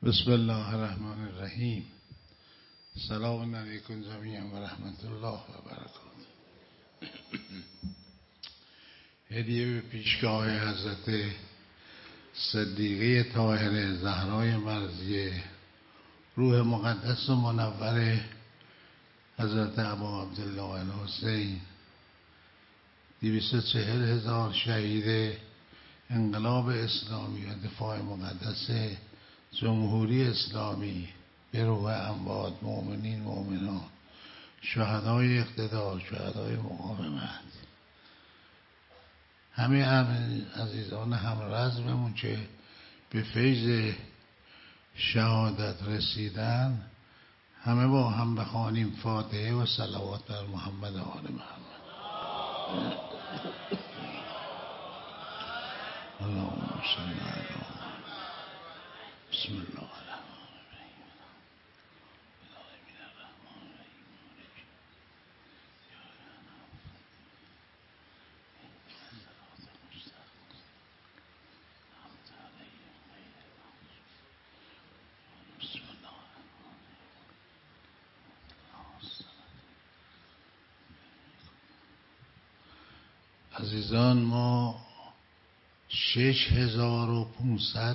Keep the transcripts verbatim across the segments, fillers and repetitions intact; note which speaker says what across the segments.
Speaker 1: بسم الله الرحمن الرحیم. سلام علیکم جمیعا و رحمت الله و برکاته. هدیه به پیشگاه حضرت صدیقه طاهره زهرای مرضیه، روح مقدس و منور حضرت ابا عبدالله الحسین، دویست و چهل هزار شهید انقلاب اسلامی و دفاع مقدس جمهوری اسلامی، به روح اموات مؤمنین مؤمنان، شهدای اقتدار، شهدای مقاومت، همه همه عزیزان همرزممون که به فیض شهادت رسیدن، همه با هم بخوانیم فاتحه و صلوات بر محمد و آل محمد. اللهم صل علی بسم الله الرحمن الرحیم. عزیزان، ما شش هزار و پونصد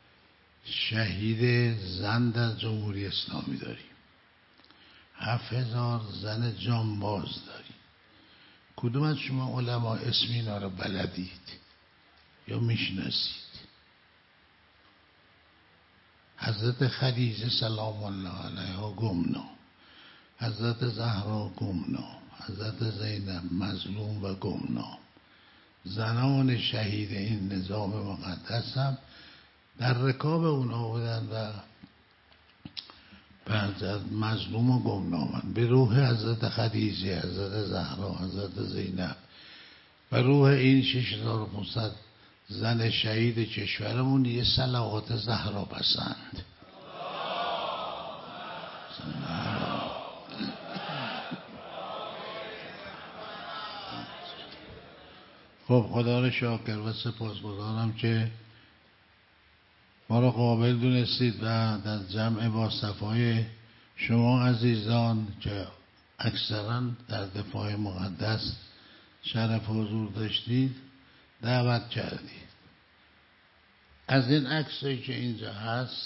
Speaker 1: شهید زن در جمهوری اسلامی داریم، هفت هزار زن جانباز داریم. کدوم از شما علما اسم اینا رو بلدید یا میشناسید؟ حضرت خدیجه سلام الله علیها گمنام، حضرت زهرا گمنام، حضرت زینب مظلوم و گمنام. زنان شهید این نظام مقدس هم در رکاب اونا بودن و بعد مظلوم و گمنامن. به روح حضرت خدیجه، حضرت زهرا، حضرت زینب و روح این شش هزار و پانصد زن شهید کشورمون یه صلوات زهرا بسند. خب خدا رو شاکر و سپاسگزارم که ما را قابل دونستید و در جمع با صفای شما عزیزان که اکثرا در دفاع مقدس شرف حضور داشتید دعوت کردید. از این عکسایی که اینجا هست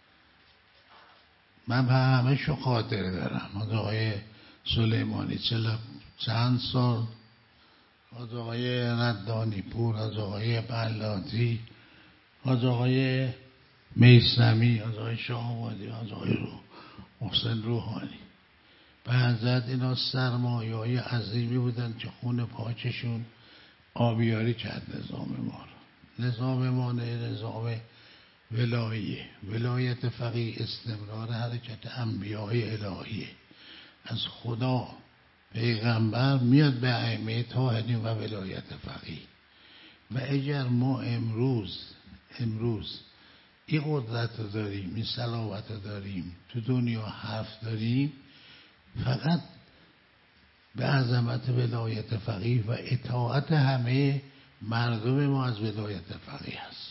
Speaker 1: من به همه شو خاطره دارم. از آقای سلیمانی چلا چند سال، از آقای ردانی پور، از آقای بلاتی، از آقای میثمی، از آقای شاه‌آبادی، از آقای رو محسن روحانی. به حضرت اینا سرمایه های عظیمی بودن که خون پاکشون آبیاری کرد نظام ما رو. نظام ما نظام ولاییه، ولایت فقیه استمرار حرکت انبیاء الهیه. از خدا پیغمبر میاد به ائمه طاهرین و ولایت فقیه. و اگر ما امروز امروز این قدرت رو داریم، این صلابت رو داریم، تو دنیا حرف داریم، فقط به عظمت ولایت فقیه و اطاعت همه مردم ما از ولایت فقیه هست.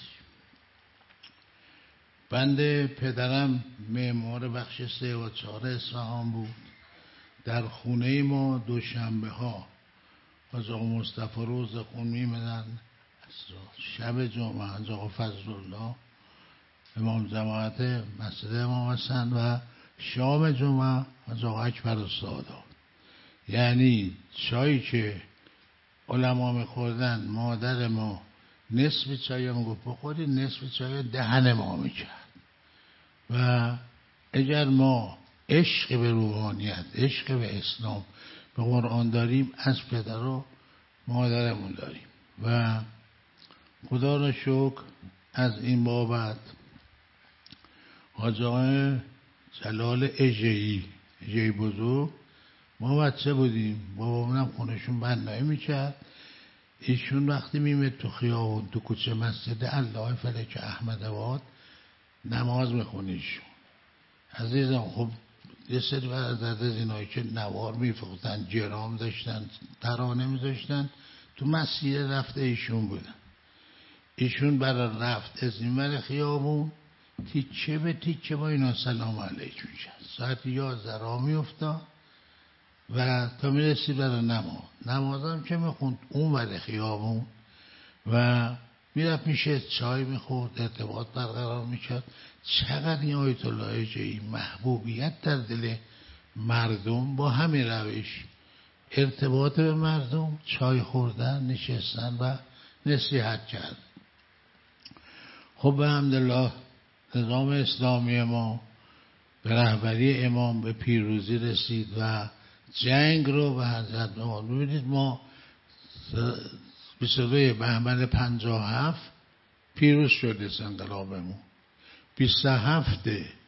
Speaker 1: بنده پدرم معمار بخش سه و چهار اصفهان بود. در خونه ما دوشنبه ها از آقا مصطفی روز خون میمدن، شب جمعه از آقا فضل الله امام جماعت مسجد امام حسن و شام جمعه از آقا اکبر السادات. یعنی چایی که علما میخوردن مادر ما نصف چایی هم گفت بخوری، نصف چایی دهن ما میکرد. و اگر ما عشق به روحانیت، عشق به اسلام، به قرآن داریم، از پدر و مادرمون داریم. و خدا را شکر از این بابت حاج آقای جلال اژه‌ای، اژه‌ای بزرگ، ما بچه بودیم، بابامونم خونشون بنایی میکرد. ایشون وقتی میمد تو خیابون تو کوچه مسجد الله فلک احمدآباد نماز میخونه ایشون. عزیزم خب یه سری برادر از اینایی که نوار میفروختن، جرام داشتن، ترانه میذاشتن، تو مسجد رفته ایشون بودن. ایشون برای رفت از این ور خیابون تیچه به تیچه با اینا سلام علیکم شد. ساعت یازده را میافتاد و تا میرسید برای نماز. نمازم که میخوند اون ور خیابون و میرفت میشه چای میخورد، ارتباط برقرار میکرد. چقدر این آیت الله جایی محبوبیت در دل مردم با همین روش، ارتباط به مردم، چای خوردن، نشستن و نصیحت کرد. خب به حمدالله نظام اسلامی ما به رهبری امام به پیروزی رسید و جنگ رو به حضرت ما ببینید. ما بیست و دو بهمن پنجاه و هفت پیروز شده انقلابمون. بیست و هفت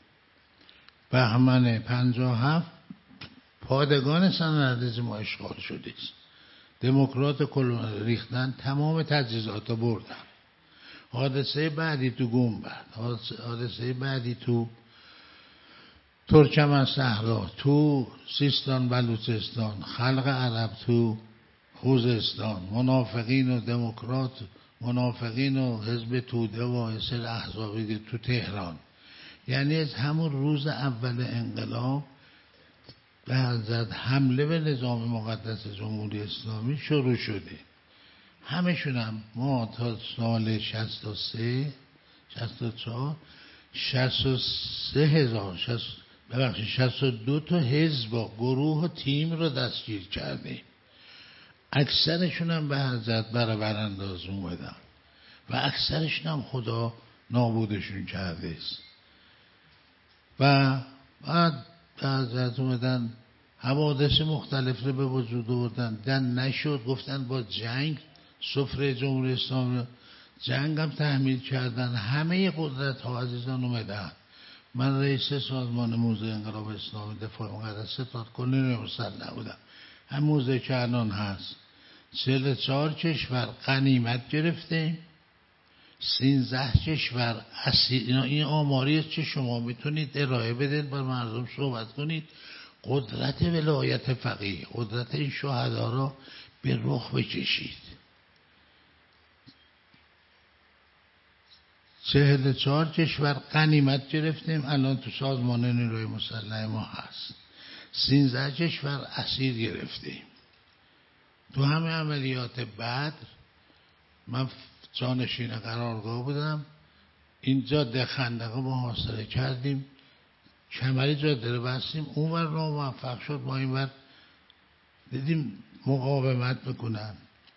Speaker 1: بهمن پنجاه و هفت پادگان سنردز ما اشغال شده است. دموکرات کلون ریختن، تمام تجهیزات رو بردن. حادثه بعدی تو گنبد، حادثه بعدی تو ترکمن صحرا، تو سیستان بلوچستان، خلق عرب تو خوزستان، منافقین و دموکرات، منافقین و حزب توده و اصل احزابی تو تهران. یعنی از همون روز اول انقلاب به حضرت حمله به نظام مقدس جمهوری اسلامی شروع شده. همشون هم ما تا سال شصت و سه شصت و چهار شصت و سه هزار ببخشید شصت و دو تا حزب و گروه و تیم رو دستگیر کرده. اکثرشون هم به حضرت برای برانداز اومدن و اکثرشون هم خدا نابودشون کرده است. و بعد به حضرت اومدن حوادث مختلف رو به وجود آوردن. دن نشد، گفتن با جنگ سفره جمهوری اسلامی جنگ هم تحمیل کردن. همه قدرت ها عزیزان اومدن. من رئیس سازمان موزه انقلاب اسلامی دفاع مقدس ستاد کلین مسلح بودم. هم موزه که الان هست. چهل و چهار کشور غنیمت گرفته، سیزده کشور اسیر. این آماری است که شما میتونید ارائه بدید با مردم صحبت کنید. قدرت ولایت فقیه، قدرت این شهدا را به رخ بکشید. چهل و چهار کشور غنیمت گرفتیم، الان تو سازمان نیروی مسلح ما هست. سیزده کشور اسیر گرفتیم. تو همه عملیات بعد من جانشین قرارگاه بودم. اینجا ده خندقه محاصره کردیم، کمری جاده رو بستیم. اون ور ناموفق شد، ما این ور دیدیم مقاومت میکنن.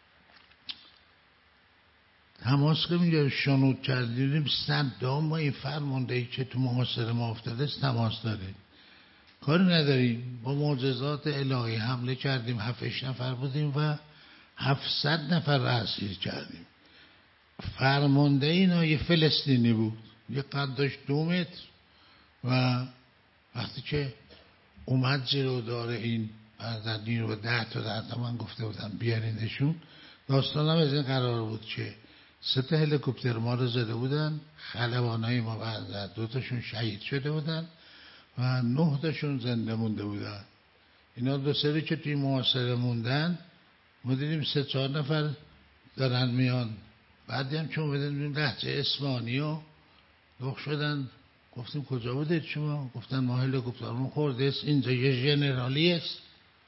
Speaker 1: تماس که اینجا شنود کردیم صدام ما این فرماندهی که تو محاصره ما افتاده است تماس داریم. کاری نداریم، با معجزات الهی حمله کردیم. هفتش نفر بودیم و هفتصد نفر را اسیر کردیم. فرمانده اینا یه فلسطینی بود، یه قد داشت دو متر و وقتی که اومد جلودار این بردنی رو ده تا ده تا من گفته بودم بیاریندشون. داستانم از این قرار بود که سه تا هلیکوپتر ما رو زده بودن، خلبانای ما بردن، دو تاشون شهید شده بودن و نه تاشون زنده مونده بودن. اینا دو سری که توی محاصره موندن، ما دیدیم سه چهار نفر دارن میان. بعدی هم چون بدیم لهجه اصفهانی و لخ شدن. گفتیم کجا بودید شما؟ گفتن ما هلیکوپترمون خورده است، اینجا یه ژنرالی است.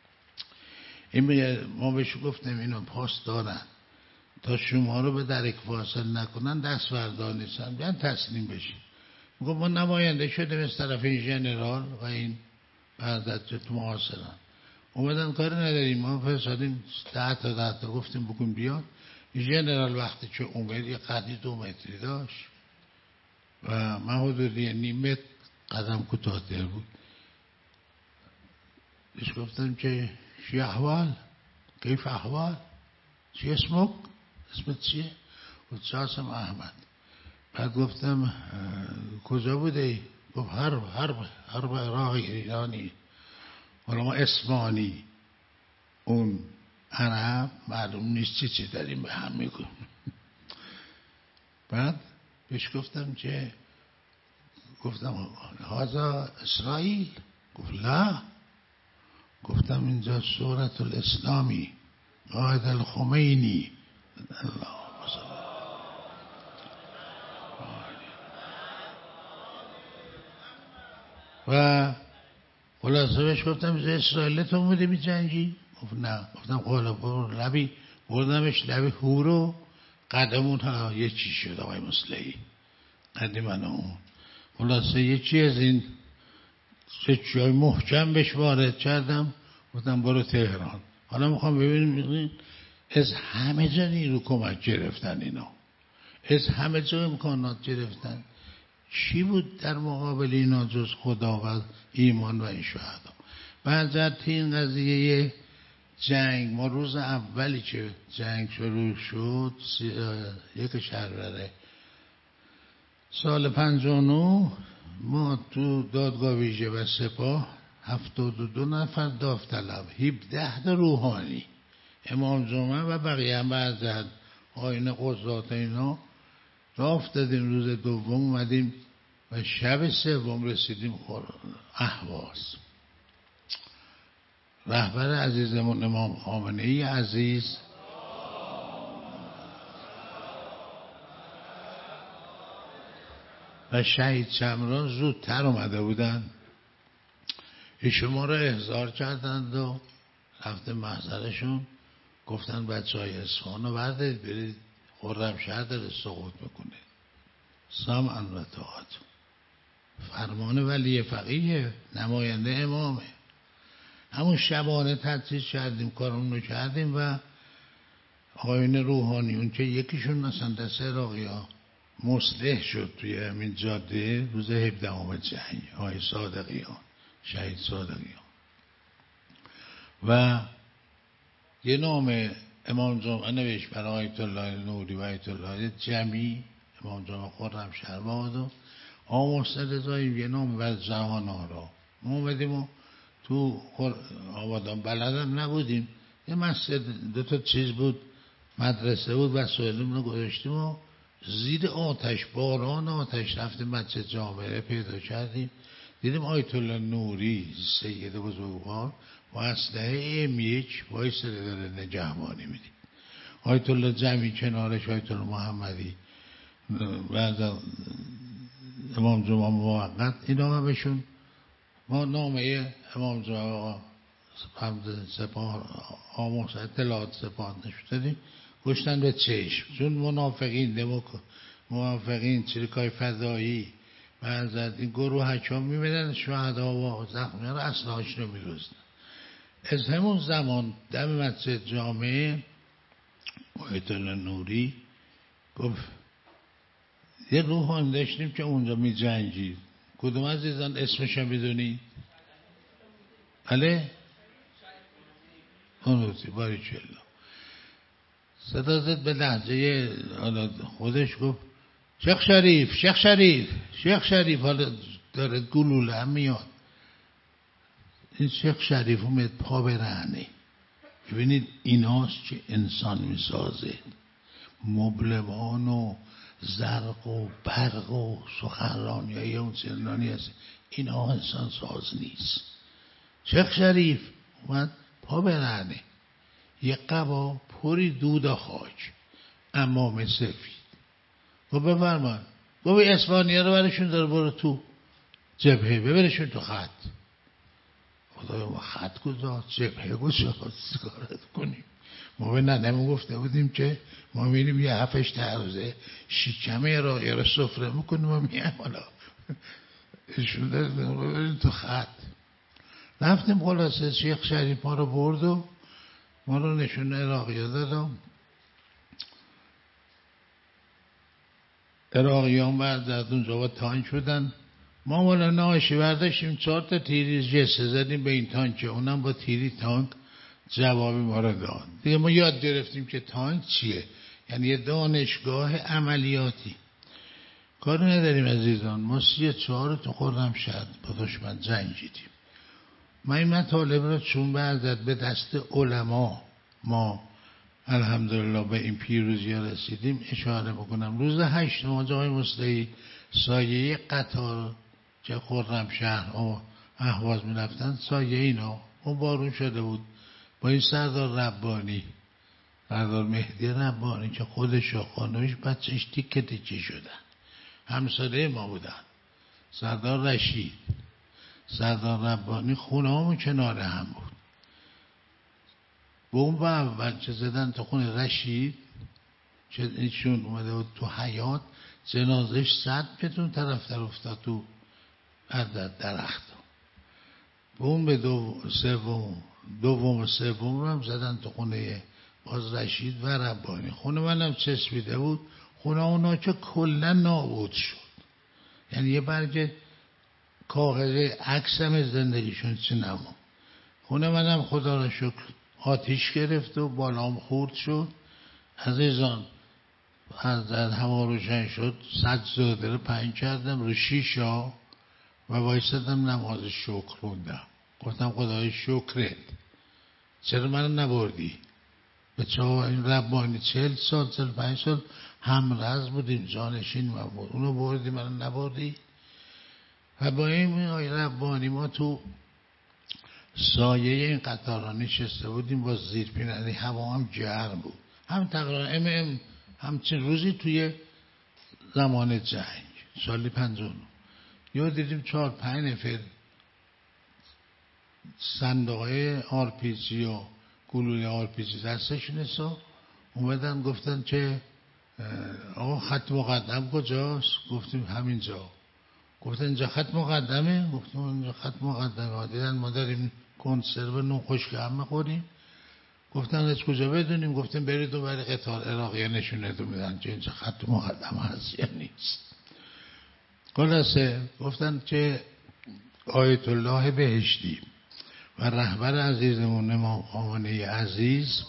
Speaker 1: این ما بهش گفتیم اینا پاس دارن، تا شما رو به درک واصل نکنن دست بردار نیستن، بیان تسلیم بشین. میگم ما نماینده شدیم از طرف این ژنرال و این بردت تو محاصرن. اومدن کاری نداریم، ما فرستادیم ده تا ده تا گفتیم بکن بیان. این ژنرال وقتی که اومد یه قدی دو متری داشت و من حدودی نیم متر قدم کوتاه‌تر بود. بهش گفتم که چی احوال؟ کیف احوال؟ چی اسمک؟ اسمت چیه؟ گفت جاسم احمد. بعد گفتم کجا بوده؟ گفت حرب حرب حرب عراق ایرانی. حالا ما اسمانی اون عرب معلوم نیست چی چی داریم به هم میگم. بعد بهش گفتم که گفتم هذا اسرائیل؟ گفت لا. گفتم اینجا سورة الاسلامی قائد الخمینی. و خلاصه بهش گفتم اسرائیل تو بوده می جنگی؟ گفت نه. گفتم خالا برو لبی بردمش لبی هورو قدمون ها یه چی شد آقای مصلحی قدی من اون خلاصه یه چی از این سه جای محکم بهش وارد کردم. گفتم برو تهران. حالا میخوام ببینیم از همه جا نیرو کمک گرفتن اینا، از همه جا امکانات گرفتن. چی بود در مقابل اینا جز خدا و ایمان و این شهدا؟ بعد از این قضیه جنگ ما روز اولی که جنگ شروع شد یک شهروره سال پنجاه و نه ما تو دادگاه ویژه و سپاه هفتاد و دو نفر داوطلب هفده تا روحانی امام جمعه و بقیه هم بعد آیین قضات اینا راه افتادیم. روز دوم اومدیم و شب سوم رسیدیم اهواز. رهبر عزیزمون امام خامنه ای عزیز و شهید شمران زودتر اومده بودن. ایشون ما را احضار کردند و رفته محضرشون گفتن بچه های اصفهان رو بردارید برید خرمشهر داره سقوط میکنه. سمعا و طاعت فرمان ولی فقیه نماینده امامه. همون شبانه تدریس کردیم کارمون رو کردیم و آقایون روحانیون که یکیشون مثلا دست عراقی ها مصلح شد توی همین جاده روز هفدهم جنگ آقای صادقیان شهید صادقیان و یه نام امام جمعه نوشت برای آیت الله نوری و آیت الله جمی امام جمعه خرمشهر باد و آقا محسن رضایی یه نام بر جهان آرا. ما اومدیم و تو آبادان بلدم نبودیم یه مسجد دو تا چیز بود مدرسه بود وسایلمون رو گذاشتیم و زیر آتش باران آتش رفتیم مسجد جامعه پیدا کردیم دیدیم آیت الله نوری سید بزرگوار با اسلحه ام یک وایساده داره نگهبانی میدیم. آیت الله جمی کنارش آیت الله محمدی بعد امام جمعه موقت اینا هم بهشون ما نامه امام جمعه حمد سپاه آموز اطلاعات سپاه نشدیم گشتن به چشم چون منافقین دموکر منافقین چریکای فضایی بعد این گروه حکام میبینن شهدا و زخمی رو اصلاحش رو میروزن. از همون زمان دم مسجد جامعه آیت الله نوری گفت یه روحان داشتیم که اونجا می جنگید کدوم عزیزان اسمش هم بدونی؟ بله؟ اونوتی باری چلا صدا زد به لحظه خودش گفت شیخ شریف شیخ شریف شیخ شریف حالا داره گلوله هم میاد. این شیخ شریف اومد پا برهنه. ببینید ایناست که انسان میسازه مبلمان و زرق و برق و سخنرانی های اون سنانی هست اینا انسان ساز نیست. شیخ شریف اومد پا برهنه یه قبا پری دود و خاک امام سفید گفت بفرمان گفت اسپانیا رو برشون داره برو تو جبهه ببرشون تو خط. خدایا ما خط گذاشت جبهه گذاشت کارت کنیم. ما به ننمون گفته بودیم که ما میریم یه هفتش روزه شیکمه راقیه رو سفره میکنیم و میام حالا ایشون داره تو خط. رفتیم خلاصه شیخ شریف ما رو برد و ما رو نشون عراقی ها دادم. عراقی ها بعد از اونجا با تانک شدن ما مولا ناشی برداشتیم چهار تا تیری جسه زدیم به این تانک اونم با تیری تانک جوابی ما رو داد. دیگه ما یاد گرفتیم که تانک چیه یعنی یه دانشگاه عملیاتی. کاری نداریم عزیزان ما سی چهار تو خرمشهر با دشمن جنگیدیم. ما این مطالب رو چون بعد به دست علما ما الحمدلله به این پیروزی رسیدیم اشاره بکنم. روز هشت ماه آقای مصلحی سایه قطار که خرمشهر و اهواز می رفتن سایه اینا اون بارون شده بود با این سردار ربانی سردار مهدی ربانی که خودش و خانوش بچهش تیکه تیکه شدن همساله ما بودن. سردار رشید سردار ربانی خونه همون کنار هم بود. بمب اول چه زدن تو خونه رشید، چه ایشون اومده بود تو حیاط، جنازش صد متر طرف در افتاد تو عدد درخت. بمب دو سوم دوم و سوم رو هم زدن تو خونه باز رشید و ربانی. خونه منم چسبیده بود، خونه اونا که کلا نابود شد. یعنی یه برگ کاغذ عکس هم زندگیشون چی نمون. خونه منم خدا را شکر آتیش گرفت و بالام خورد شد. عزیزان از در هوا روشن شد، سجاده رو پهن کردم رو شیشا و وایسادم نماز شکر خوندم. گفتم خدای شکرت، چرا منو نبردی؟ به چه این ربانی چهل سال چهل پنج سال همرز بودیم، جانشین من بود، اونو بردی منو نبردی؟ و با این آقای ربانی ما تو سایه این قطارها نشسته بودیم با زیر پیننی، هوا هم گرم بود، هم تقریبا ام ام همچین روزی توی زمان جنگ سالی پنجاه و نه یا دیدیم چهار پنج نفر صندوقه آر پی جی و گلوله آر پی جی دستشون است، اومدن گفتن که آقا خط مقدم کجاست؟ گفتیم همینجا. گفتن اینجا خط مقدمه؟ گفتیم اینجا خط مقدمه. دیدن ما داریم کنسرو نون خشک هم میخوریم. گفتن از کجا بدونیم؟ گفتیم برید و برای قطار عراقی نشونتون میدن که اینجا خط مقدم هست یا نیست. خلاصه گفتن که آیت الله بهشتی و رهبر عزیزمون امام خامنه‌ای عزیز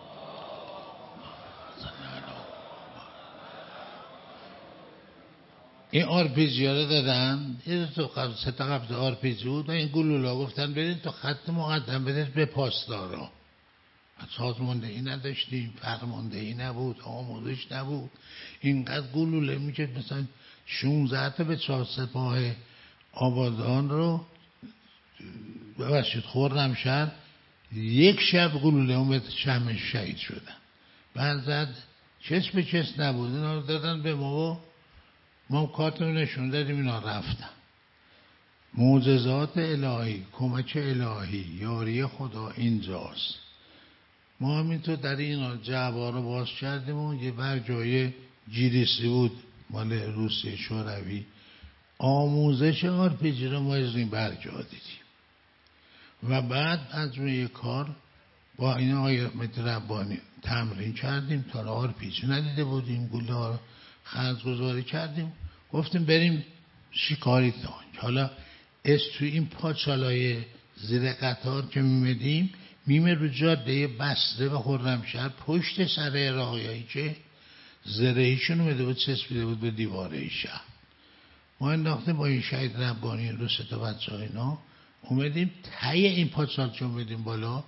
Speaker 1: این آر پی جی ها رو دادن، یه تو قبل سه تا قبل آر پی جی بود و این گلولا گفتن برید تو خط مقدم بدید به پاسدارا. سازماندهی نداشتیم، فرماندهی نبود، آموزش نبود. اینقدر گلوله میکرد مثلا شونزده تا به چهار سپاه آبادان رو ببخشید خرمشهر یک شب گلوله اون به شمش شهید شدن. بعد زد چس به چس نبود، اینا رو دادن به ما و ما کارتون نشون دادیم، اینا رفتن. معجزات الهی، کمک الهی، یاری خدا اینجاست. ما همینطور در این جعبه رو باز کردیم و یه بر جای جیریسی بود مال روسیه شوروی، آموزش آر پی جی رو ما از این برجا دیدیم. و بعد از روی کار با این آقای ربانی تمرین کردیم، تا آر پی جی ندیده بودیم، گوله ها رو خرج گذاری کردیم، گفتیم بریم شکاری تانک. حالا از توی این پاچالای زیر قطار که میمدیم میمه رو جاده بصره و خرمشهر پشت سر عراقیایی که زرهیشون اومده بود چسبیده بود به دیواره شهر. ما انداختیم با این شهید ربانی رو سه تا بچه ها اینا اومدیم تای این پاچال که اومدیم بالا.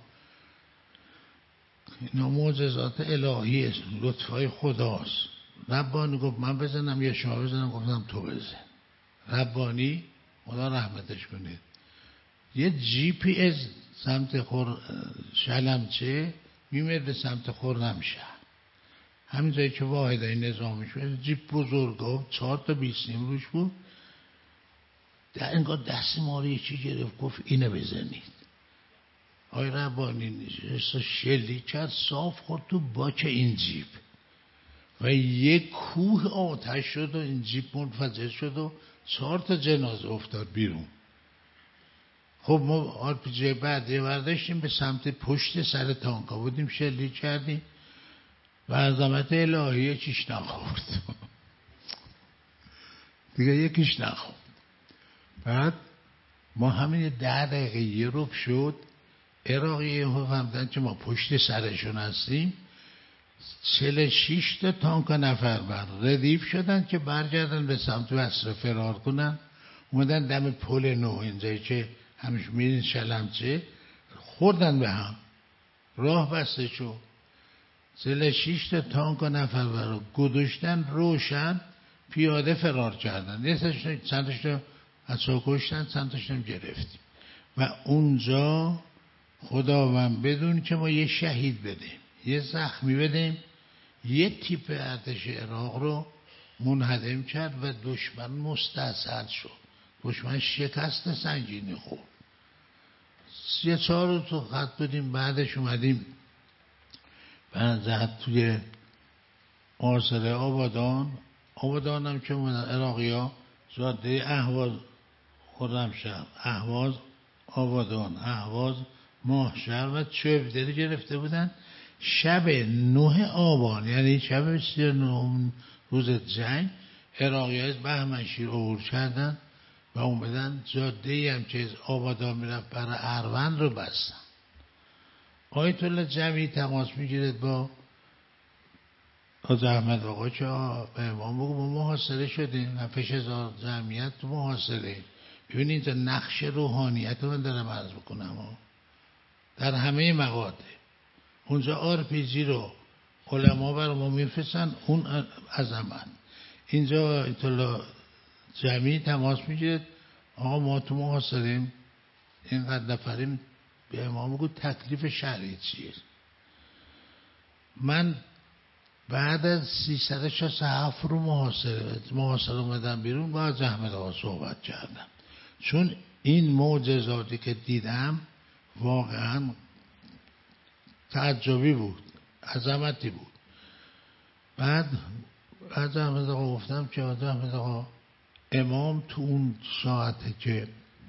Speaker 1: اینا معجزات الهی لطفای خداست. ربانی گفت من بزنم یا شما بزنم؟ گفتم تو بزن. ربانی خدا رحمتش کنید یه جی پی از سمت خور شلمچه میمد به سمت خرمشهر، همین جایی که واحدهای نظامی شد، جیپ بزرگا چهار تا بیستیم روش بود. در انگار دست ما رو یه چی گرفت گفت اینو بزنید. آی ربانی نشست شلی کرد صاف خورد تو باک این جیپ و یک کوه آتش شد و این جیپ منفجر شد و چهار تا جنازه افتاد بیرون. خب ما آر پی جی بعد یه برداشتیم به سمت پشت سر تانکا بودیم، شلی کردیم و عظمت الهی یکیش نخورد دیگه یکیش نخورد. بعد ما همین ده دقیقه یه روب شد، عراقی ها فهمدن که ما پشت سرشون هستیم، چهل و شش تا تانک نفر بر ردیف شدن که برگردن به سمت بصره فرار کنن. اومدن دم پل نو اینجایی که همیشه میرین شلمچه، خوردن به هم، راه بسته شد. چهل و شش تا تانک نفر بر گذاشتن روشن، پیاده فرار کردن. یه چندش از سو کشتن، چندش هم گرفتیم و اونجا خداوند بدون که ما یه شهید بدیم، یه زخمی بدیم، یه تیپ ارتش عراق رو منهدم کرد و دشمن مستاصل شد. دشمن شکست سنگینی خورد. یه چهار روز تو خط بودیم، بعدش اومدیم بعد زد توی محاصره آبادان. آبادان هم که اومدن عراقی ها جاده اهواز خرمشهر، اهواز آبادان، اهواز ماهشهر و چوبدری گرفته بودن. شب نه آبان یعنی شب سی و نه روز جنگ عراقی های بهمنشیر عبور کردن و اومدن جاده هم که از آبادان میرفت برای اروند رو بستن. آیت الله جمعی تماس میگیرد با حاج احمد آقا که به امام بگو ما محاصره شدیم، هفتش هزار جمعیت تو محاصره. ببینید اینجا نقش روحانیت رو من دارم عرض بکنم در همه مقاطع. اونجا آر پی جی رو علما بر ما میفرستن، اون عظمت. اینجا آیت الله جمعی تماس میگیرد آقا ما تو محاصریم، اینقدر نفریم، به امام بگو تکلیف شرعی چیه. من بعد از سیصد و شصت و هفت رو محاصره محاصره اومدم بیرون، با حاج احمد آقا صحبت کردم، چون این معجزاتی که دیدم واقعا تعجبی بود، عظمتی بود. بعد حاج احمد آقا گفتم که حاج احمد آقا امام تو اون ساعته که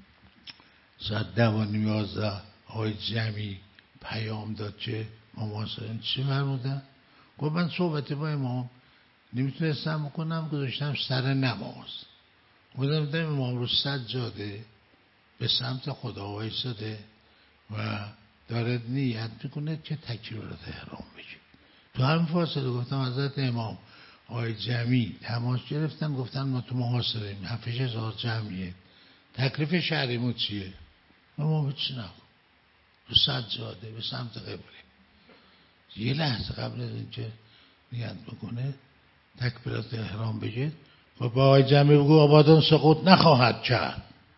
Speaker 1: ساعت ده و نیم یازده آقای جمعی پیام داد که ما محاصره چی فرمودن؟ گفت من صحبتی با امام نمیتونستم بکنم، گذاشتم سر نماز. بودم دیدم امام رو سجاده به سمت خدا وایساده و داره نیت میکنه که تکبیرات احرام بگه. تو هم فاصله گفتم حضرت امام آقای جمعی تماس گرفتن، گفتن ما تو محاصریم، هفتش هزار جمعیه، تکلیف شهریمون چیه؟ امام چی نخون تو سجاده به سمت قبله. یه لحظه قبل از اینکه نیت بکنه تکبیرات احرام بگه و با آقای جمعی بگو آبادان سقوط نخواهد کرد.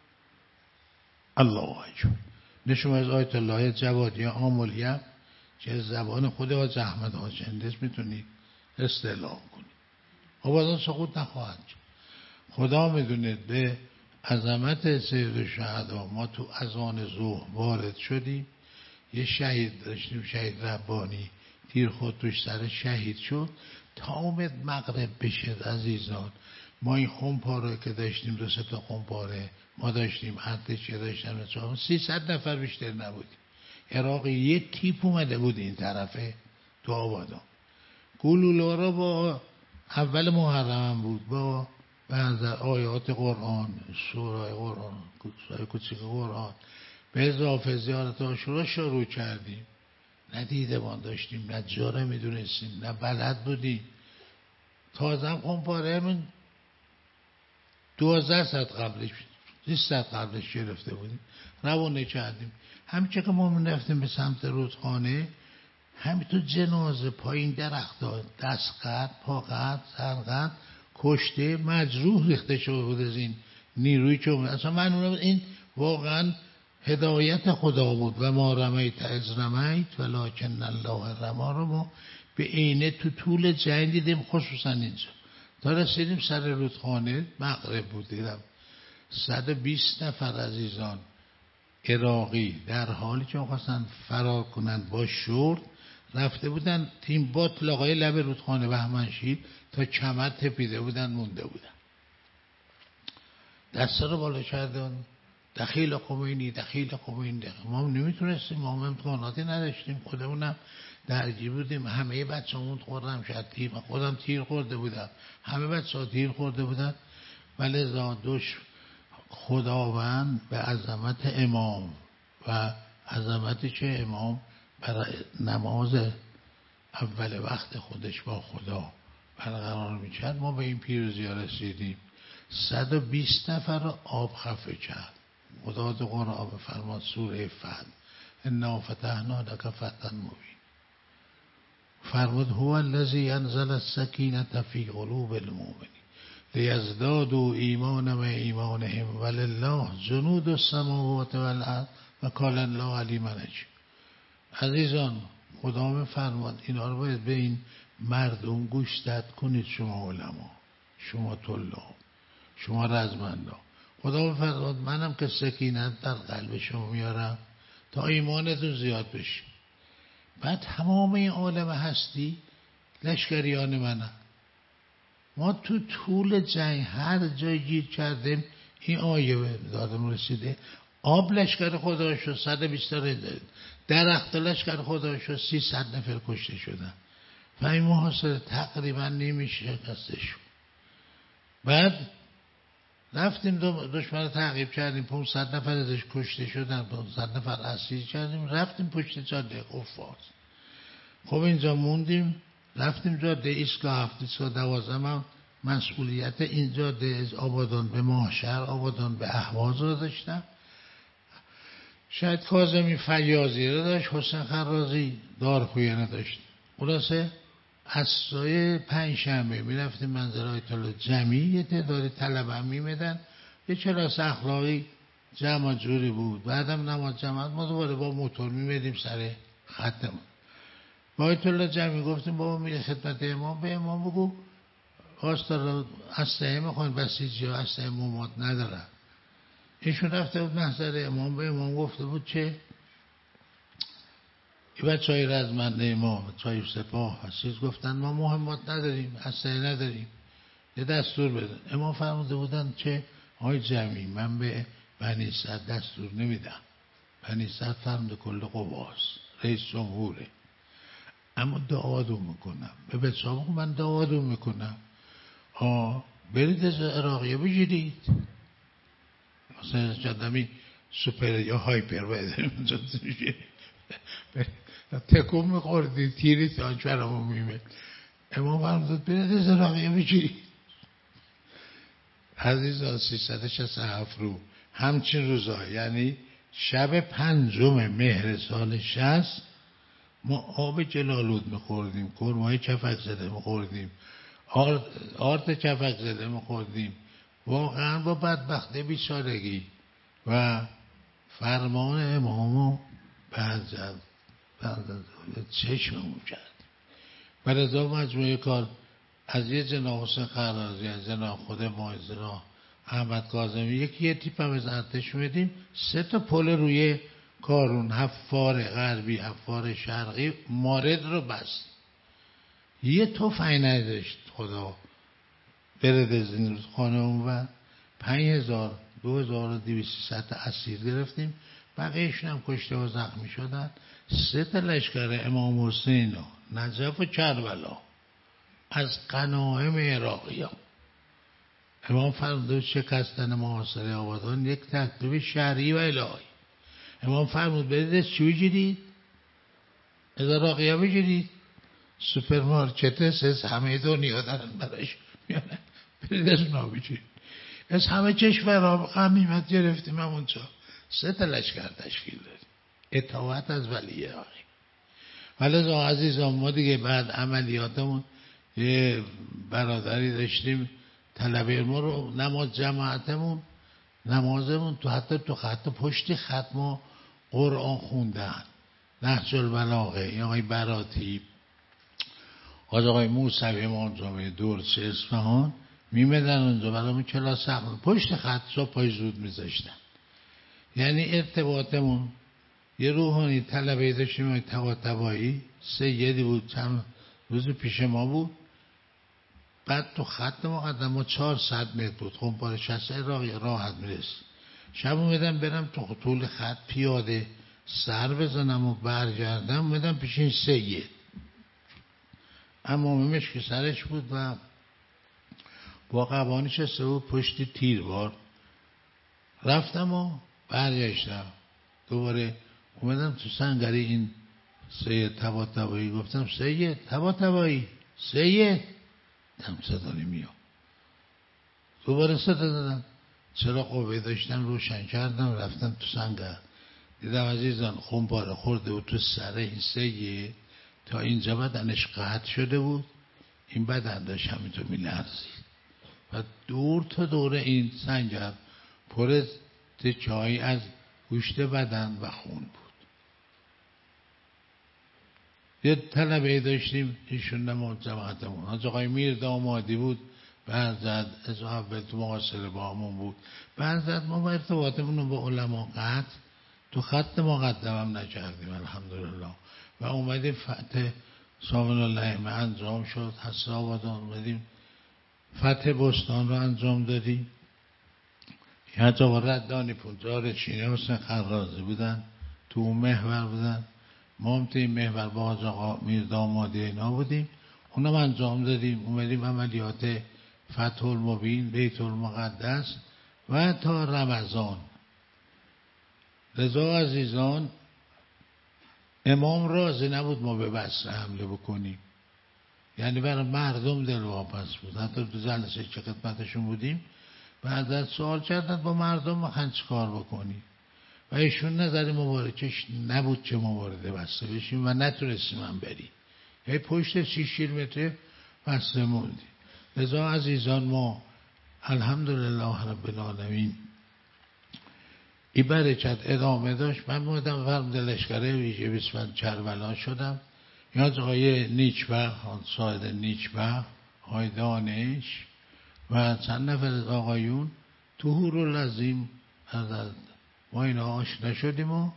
Speaker 1: الله اکبر. نشون از آیت الله جوادی آمولیه که از زبان خود حاج احمد حاج هندس میتونی استعلام کنی. آبادان سقوط نخواهد کرد. خدا میدونه به عظمت سید الشهدا ما تو اذان ظهر وارد شدیم، یه شهید داشتیم، شهید ربانی، تیر خود توش سر شهید شد. تا اومد مغرب بشه عزیزان، ما این خمپاره که داشتیم، دو سه تا خمپاره ما داشتیم، ارتش که داشتیم، سیصد نفر بیشتر نبودیم. عراقی یه تیپ اومده بود این طرفه تو آبادان. گلولارا با اول محرم بود، با بعض آیات قرآن، سوره قرآن، سوره کوچیک قرآن، به اضافه زیارت عاشورا شروع کردیم. نه دیدمان داشتیم، نه جاره میدونستیم، نه بلد بودیم. تازه هم خمپاره من دوازده ساعت قبلش بیست ساعت قبلش گرفته بودیم، روانه کردیم. همچه که ما من رفتیم به سمت رودخانه، همینطور جنازه پایین درخت ها، دست قد، پا قد، سر قد، کشته مجروح ریخته شده بود از این نیروی که اومد. اصلا من اونم این واقعا هدایت خدا بود و ما رمیت از رمیت ولکن الله رما رو ما به عینه تو طول جنگ دیدیم، خصوصا اینجا تا رسیدیم سر رودخانه. مغرب بود، دیدم صد و بیست نفر عزیزان عراقی در حالی که خواستن فرار کنن با شورت رفته بودن تیم بات لاغای لب رودخانه بهمنشیر تا کمر تپیده بودن مونده بودن. دست رو بالا کردن دخیل خمینی دخیل خمینی دخیل. ما هم نمیتونستیم، ما هم امکاناتی نداشتیم، خودمونم درگیر بودیم. همه بچه همون خوردم شد تیر، خودم تیر خورده بودم، همه بچه ها تیر خورده بودن. ولی زادوش خداوند به عظمت امام و عظمتی که امام برای نماز اول وقت خودش با خدا برقرار میکرد، ما به این پیروزی ها رسیدیم. صد و بیست نفر رو آب خفه کرد. خدا تو قرآن بفرماد سوره فتح انا فتحنا لک فتحا مبین، فرمود هو الذی انزل السکینة فی قلوب المؤمنین لیزدادوا ایمانا مع ایمانهم ولله جنود السماوات والارض و کان الله علیما حکیما. عزیزان خدا میفرماد اینا رو باید به این مردم گوش داد کنید، شما علما، شما طلاب، شما رزمندا. خدا بفرماد منم که سکینت در قلب شما میارم تا ایمانتون زیاد بشه. بعد تمام این عالم هستی لشکریان منم. ما تو طول جنگ هر جای گیر کردیم این آیه به دادم رسیده. آب لشکر خدا شد صد و بیست درخت لشکر خدا شد سیصد نفر کشته شدن و این محاصره تقریبا نمیشه شکستشون. بعد رفتیم دشمن تعقیب کردیم، پانصد نفر ازش کشته شدن، پانصد نفر اسیر کردیم، رفتیم پشت جاده قفاز. خب اینجا موندیم، رفتیم جاده ایستگاه هفت ایستگاه دوازده. هم مسئولیت این جاده از آبادان به ماهشهر، آبادان به اهواز رو داشتم. شاید کاظمی فیاضی رو داشت، حسین خرازی دارخویانه داشت. خلاصه عصای پنج شنبه می رفتیم منظر آیت الله جمعی، یه تعدادی طلبه هم می میدن، یه کلاس اخلاقی جمع جوری بود. بعدم نماز جماعت ما دوباره با موتور می میدیم سر خطمون. با آیت الله جمعی گفتیم بابا میره خدمت امام، به امام بگو آستار اسلحه میخواین بسیجی ها اسلحه ممات ندارن. ایشون رفته بود محضر امام، به امام گفته بود چه این بچه های رزمنده ما چای سپاه هستید، گفتن ما مهمات نداریم، اسلحه نداریم، یه دستور بدن. امام فرموده بودن چه آی جمعی من به بنی صد دستور نمیدم، بنی صد فرموده کل قواست، رئیس جمهوره، اما دعادون میکنم به بچه ها من دعادون میکنم آه برید از عراقیه بگیرید مثلا جدمی سوپر یا هایپر باید تکون میخوردی تیری تانچورمو میمید. امام فرمود برید از عراقیه بگیرید. عزیزان سیصد و شصت و هفت رو همچین روزا، یعنی شب پنجم مهر سال شصت ما آب جلالود میخوردیم، کرمای چفک زده میخوردیم، آرد چفک زده میخوردیم، واقعا با بدبختی بیچارگی و فرمان امامو بعد چشممون کرد. و رضا مجموعه کار از یه جناب حسین خرازی، از جناب خود ما، از جناب احمد کاظمی، یکی یه تیپ هم از ارتش میدیم، سه تا پل روی کارون، حفار غربی حفار شرقی مارد رو بست، یه تفنگ نداشت خدا برد از این خانه اون و پنج هزار دو هزار و دویست ست اسیر گرفتیم، بقیهشون هم کشته و زخمی شدن. سه تا لشکر امام حسین و نجف و کربلا از غنایم عراقی ها. امام فرمود شکستن محاصره آبادان یک تکلیف شرعی و الهی. امام فرمود برید از چی بگیرید؟ از عراقی ها بگیرید، سوپرمارکت از همه دنیا دارن براش میانن، برید از اونا بگیرید. از همه کشورها غنیمت گرفتیم همونجا، سه تا لشکر تشکیل داریم، اطاعت از ولی عراقی. ولی عزیزان ما دیگه بعد عملیاتمون یه برادری داشتیم طلبه ما رو نماز جماعتمون نمازمون تو حتی تو خط پشت خط ما قرآن خوندن، نهج البلاغه، یا آقای براتی از آقای موسوی امام جامعه دورچه اصفهان میمدن اونجا برامون کلاس اخلاق پشت خط صبح پای زود میذاشتن. یعنی ارتباطمون یه روحانی طلبه داشتیم طباطبایی سیدی بود، چند روز پیش ما بود. بعد تو خط مقدم ما چهارصد متر بود، خمپاره شصت عراقی راحت میرس. شب اومدم برم تو طول خط پیاده سر بزنم و برگردم، اومدم پیش این سید امامش که سرش بود و با قبانش شسته بود پشت تیروار. رفتم و برگشتم دوباره اومدم تو سنگری این سید طباطبایی، گفتم سید طباطبایی، سید دم صدا نمیاد. دوباره صدا دادم، چرا قوه داشتم روشن کردم، رفتم تو سنگر دیدم عزیزان خمپاره خورده بود تو سر این سید تا اینجا بدنش قطع شده بود، این بدن داشت همینطور میلرزید و دور تا دور این سنگر پر از تکه‌هایی از گوشت بدن و خون بود. یه طلبه داشتیم ایشون نماز جماعتمون، حاج آقای میر دامادی بود، بعد زد از اول تو معاصره با همون بود. بعد زد ما با ارتباطمون رو با علما قطع تو خط مقدمم نکردیم الحمدلله و اومدیم فتح سامن الله انجام شد، حسن آباد اومدیم فتح بستان رو انجام دادیم. حتی با ردانی پونجار چینه حسن خرازی بودن تو اون محور بودن، ما هم توی محور با حاج آقا میر دامادی اینا بودیم، اونم انجام دادیم. اومدیم عملیات فتح المبین بیت المقدس و تا رمضان. رضا عزیزان امام راضی نبود ما به بصره حمله بکنیم، یعنی برای مردم دلواپس بود. حتی تو جلسه چه خدمتشون بودیم بعد از سوال کردن با مردم میخوان چه کار بکنیم و ایشون نظر مبارکش نبود چه مبارده بسته بشیم و نتونستیم هم بریم، یعنی پشت شیش کیلومتر بسته موندیم. رضا عزیزان ما الحمدلله رب العالمین این برکت ادامه داشت. من بودم فرمانده لشکره ویژه بیست کربلا شدم، یاد آقای نیچبخت ساید نیچبخت آقای دانش و چند نفر از آقایون تو هورالعظیم ما اینا آشنا شدیم و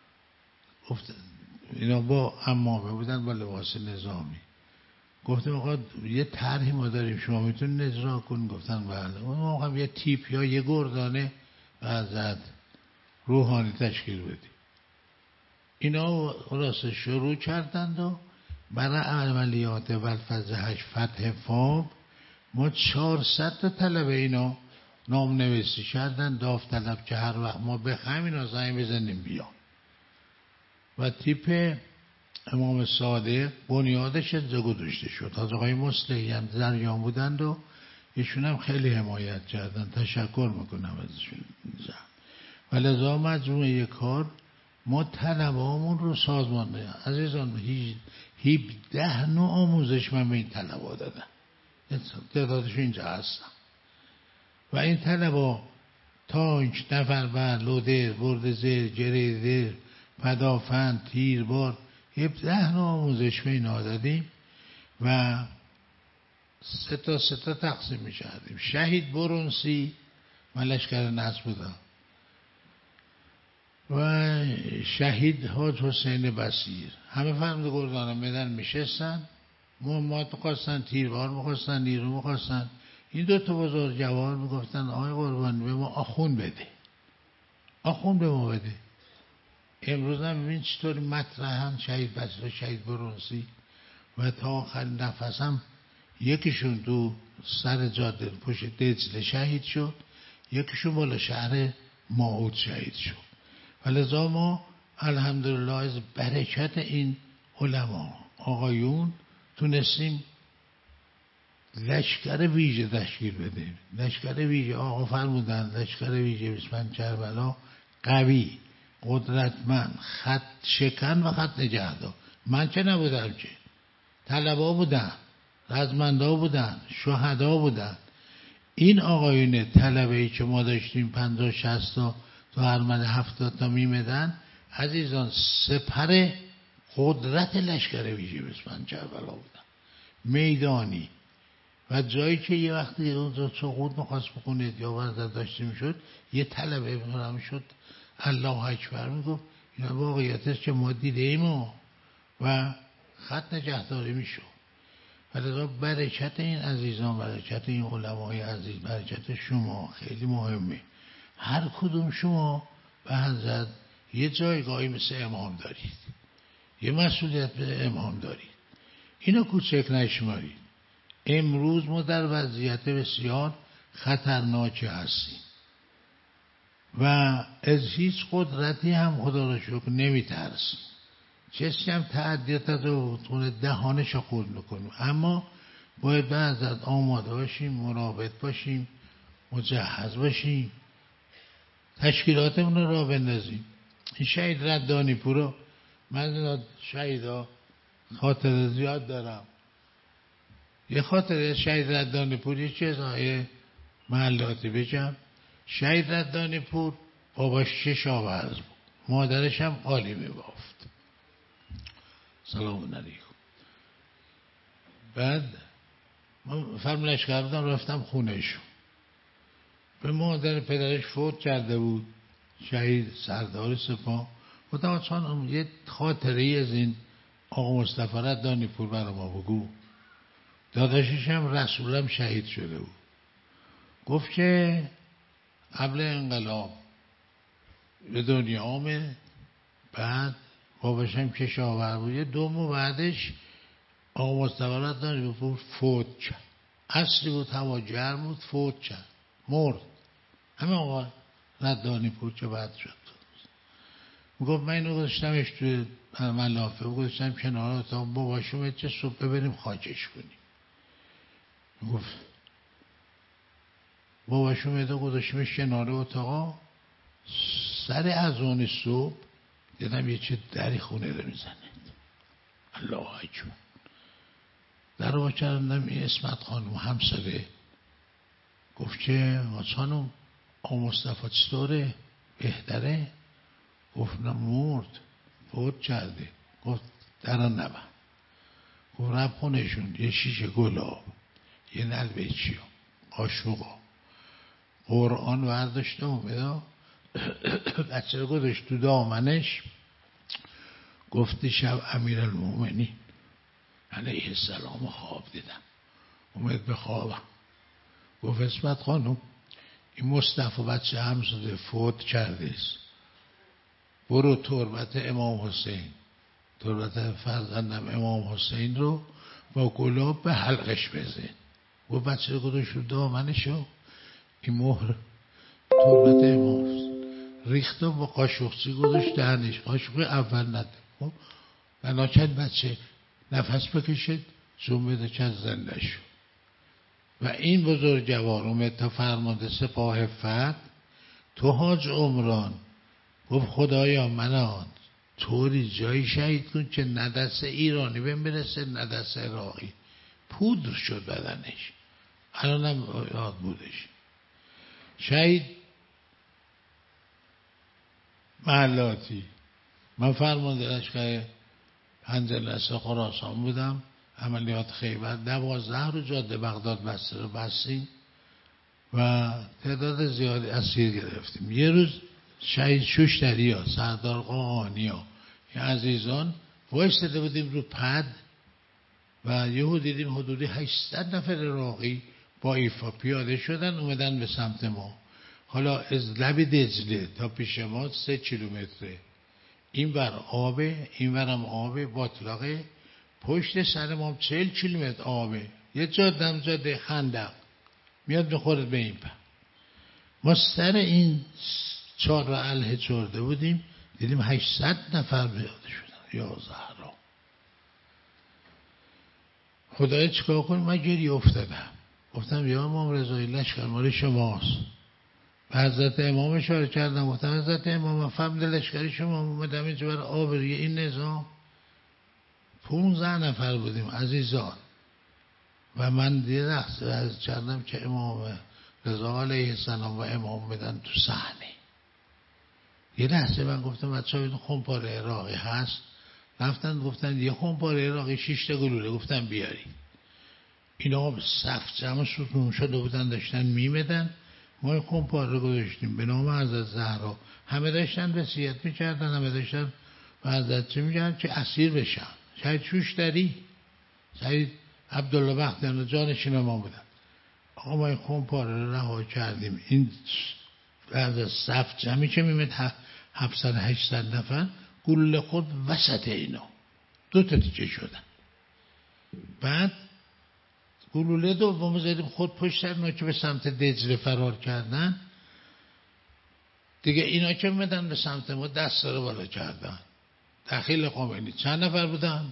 Speaker 1: اینا با عمامه بودن با لباس نظامی. گفتیم آقا یه طرحی ما داریم شما میتونید اجرا کنید؟ گفتن بله. ما هم یه تیپ یا یه گردانه بعد روحانی تشکیل بدیم. اینا راست شروع کردند و برای عملیات والفضحش فتح فاب ما چهارصد تا طلبه اینا نام نویسی کردن، داوطلب که هر وقت ما بخوایم اینا زنگ بزنیم بیان. و تیپ امام صادق بنیادش ادزا گذاشته شد. از آقای مصلحی هم زریان بودند و ایشون هم خیلی حمایت کردن، تشکر میکنم ازشون. و لذا مجموعه کار ما طلبهامون رو سازمان دادیم. عزیزان هفده نوع آموزش من به این طلبها دادم، تعدادش اینجا هستم. و این طلبها تانک، نفربر، لودر، برد زر، جریدر، پدافند، تیربار، هفده نوع آموزش به اینا دادیم و سه تا سه تا تقسیم می کردیم. شهید برونسی من لشکر نصر بودم و شهید حاج حسین بصیر، همه فرمانده گردان مدن میشستن، مهمات میخواستن، تیربار میخواستن، نیرو میخواستن. این دو تا بزرگ جوان میگفتن آقای قربانی به ما آخون بده، آخون به ما بده. امروز هم ببین چطوری مطرحن شهید بصیر و شهید برونسی و تا آخرین نفس هم یکیشون تو سر جاده پشت دجله شهید شد، یکیشون بالا شهر ماعود شهید شد. ولذا ما الحمدلله از برکت این علما آقایون تونستیم لشکر ویژه تشکیل بدیم. لشکر ویژه آقا فرمودن لشکر ویژه بیست کربلا قوی، قدرتمند، خط شکن و خط نگهدار. من که نبودم که، طلبا بودن، رزمندا بودن، شهدا بودن. این آقایون طلبه‌ای که ما داشتیم پنجاه شصت تا تو هرمن هفتاد تا میمدن، عزیزان سپر قدرت لشکر ویژه بیست کربلا بودن، میدانی. و جایی که یه وقتی اونجا سقوط میخواست بکنید یا ورزد داشته میشد، یه طلبه بکنم میشد الله اکبر میگفت اینا واقعیتش که ما دیده ایم و خط نگهداری میشد. ولذا برکت این عزیزان، برکت این علمای عزیز، برکت شما خیلی مهمه. هر کدوم شما به حضرت یه جایگاهی مثل امام دارید، یه مسئولیت به امام دارید، اینو کوچک نشمارید. امروز ما در وضعیت بسیار خطرناکی هستیم و از هیچ قدرتی هم خدا را شکر نمیترسیم. کسی هم تعدیت از اون دهانش رو خورد میکنیم، اما باید به حضرت آماده باشیم، مراقب باشیم، مجهز باشیم، تشکیلاتمون رو راه بندازیم. این شهید ردانی پورا، من شهیدا خاطر زیاد دارم. یه خاطر شهید ردانی پور یه چیز های محلاتی بگم. شهید ردانی پور باباش شش آورز بود، مادرش هم قالی می بافت. سلام علیکم. بعد من فرم لشکر بودم رفتم خونهشون. به مادر پدرش فوت کرده بود، شهید سردار سپاه. گفتم چون یه خاطره ای از این آقا مصطفی ردانی پور برای ما بگو. داداشش هم رسولم شهید شده بود. گفت که قبل انقلاب به دنیا آمد، بعد باباشم کشاورز بود، یه دو ماه بعدش آقا مصطفی ردانی پور فوت کرد. عصری بود، هوا گرم بود، فوت کرد، مرد. همه آقا ردانی پور که بعد شد. میگفت من اینو گذاشتمش توی ملافه، گذاشتم کنار اتاق. باباشم چه صبح ببریم خاکش کنیم. میگفت باباشم ایده گذاشتمش کنار اتاق. سر اذان صبح دیدم یه چه دری خونه رو میزنه. الله اکبر. در رو کردم، این اسمت خانم همسره. گفت که خانم آقا مصطفی چطوره؟ بهتره؟ گفت نه مرد، فوت کرده. گفت دران نبن. گفت رب خونشون یه شیشه گلاب، یه نلبه چیا، قاشقا، قرآن ورداشته اومده بچه رو گذاشت تو دامنش. گفتی شب امیر المومنین علیه السلام خواب دیدم، اومد به خوابم. گفت اسمت خانم این مصطفی بچه همزاده فوت کرده است، برو تربت امام حسین، تربت فرزندم امام حسین رو با گلاب به حلقش بزن. گفت بچه رو گذاشت رو دامنشو، این مهر تربت امام حسین ریخت و با قاشقچی گذاشت دهنش. قاشق اول نده. خب بناکن بچه نفس بکشید زوم بده که زنده شد. و این بزرگوار اومد تا فرمانده سپاه فتح تو حاج عمران. گفت خدایا منان طوری جایی شهید کن که نه دست ایرانی بهم برسه نه دست عراقی. پودر شد بدنش، الانم یاد بودش. شهید محلاتی. من فرمانده لشکر پنجلسه خراسان بودم، عملیات خیبر دوازده رو جاده بغداد بسته رو بستیم و تعداد زیادی اسیر گرفتیم. یه روز شهید شوشتری ها، سردار قاآنی ها، این عزیزان وایستاده بودیم رو پد و یهو دیدیم حدودی هشتصد نفر عراقی با ایفا پیاده شدن اومدن به سمت ما. حالا از لب دجله تا پیش ما سه کیلومتره، این ور آبه این ورم آبه باطلاقه، پشت سر ما چهل کیلومتر آبه، یه جادم جاده خندق میاد میخورد به این پر. ما سر این چهار را اله چرده بودیم، دیدیم هشتصد نفر پیاده شدن. یا زهرا خدای چیکار کنیم؟ من گریه افتادم، گفتم یا امام رضایی لشکر مال شماست. به حضرت امام اشاره کردم، گفتم حضرت امام فهمد لشکری شما اومدم اینجا برای آبروی این نظام. پونزده نفر بودیم عزیزان و من دیگه لحظه از کردم که امام رضا علیه السلام و امام بدن تو صحنه. یه لحظه من گفتم بچه ها این خمپاره عراقی هست. رفتن گفتن یه خمپاره عراقی شیشته گلوله. گفتم بیاری. اینا صف جمع ستون شده بودن داشتن میمدن. ما این خمپاره رو گذاشتیم به نام حضرت زهرا. همه داشتن وصیت میکردن، همه داشتن و حضرت چه میگن که اسیر بشن. شاید شوشتری، شاید عبدالله بختیار جانشین ما بودن. آقا ما این خمپاره رو رها کردیم. این از صف جمعی که میمد هفتصد هشتصد نفر گلوله خود وسط اینا دو تا تیکه شدن. بعد گلوله دوم زدیم خود پشت سر اینا که به سمت دجله فرار کردن. دیگه اینا که میمدن به سمت ما دست رو بالا کردن. دخیل خمینی چند نفر بودن؟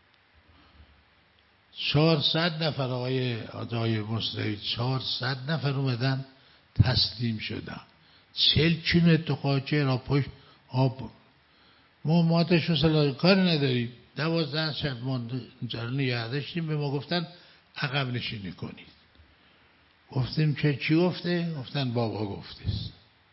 Speaker 1: چهارصد نفر. آقای آقای مصطفی چهارصد نفر اومدن تسلیم شدن. چهل کیلومتر تو خاکه را پشت آب. ما ماتش و سلاح کاری نداریم. دوازده شب ما اینجا رو نگه داشتیم. به ما گفتن عقب نشینی کنید. گفتیم که چی گفته؟ گفتن بابا گفتیست.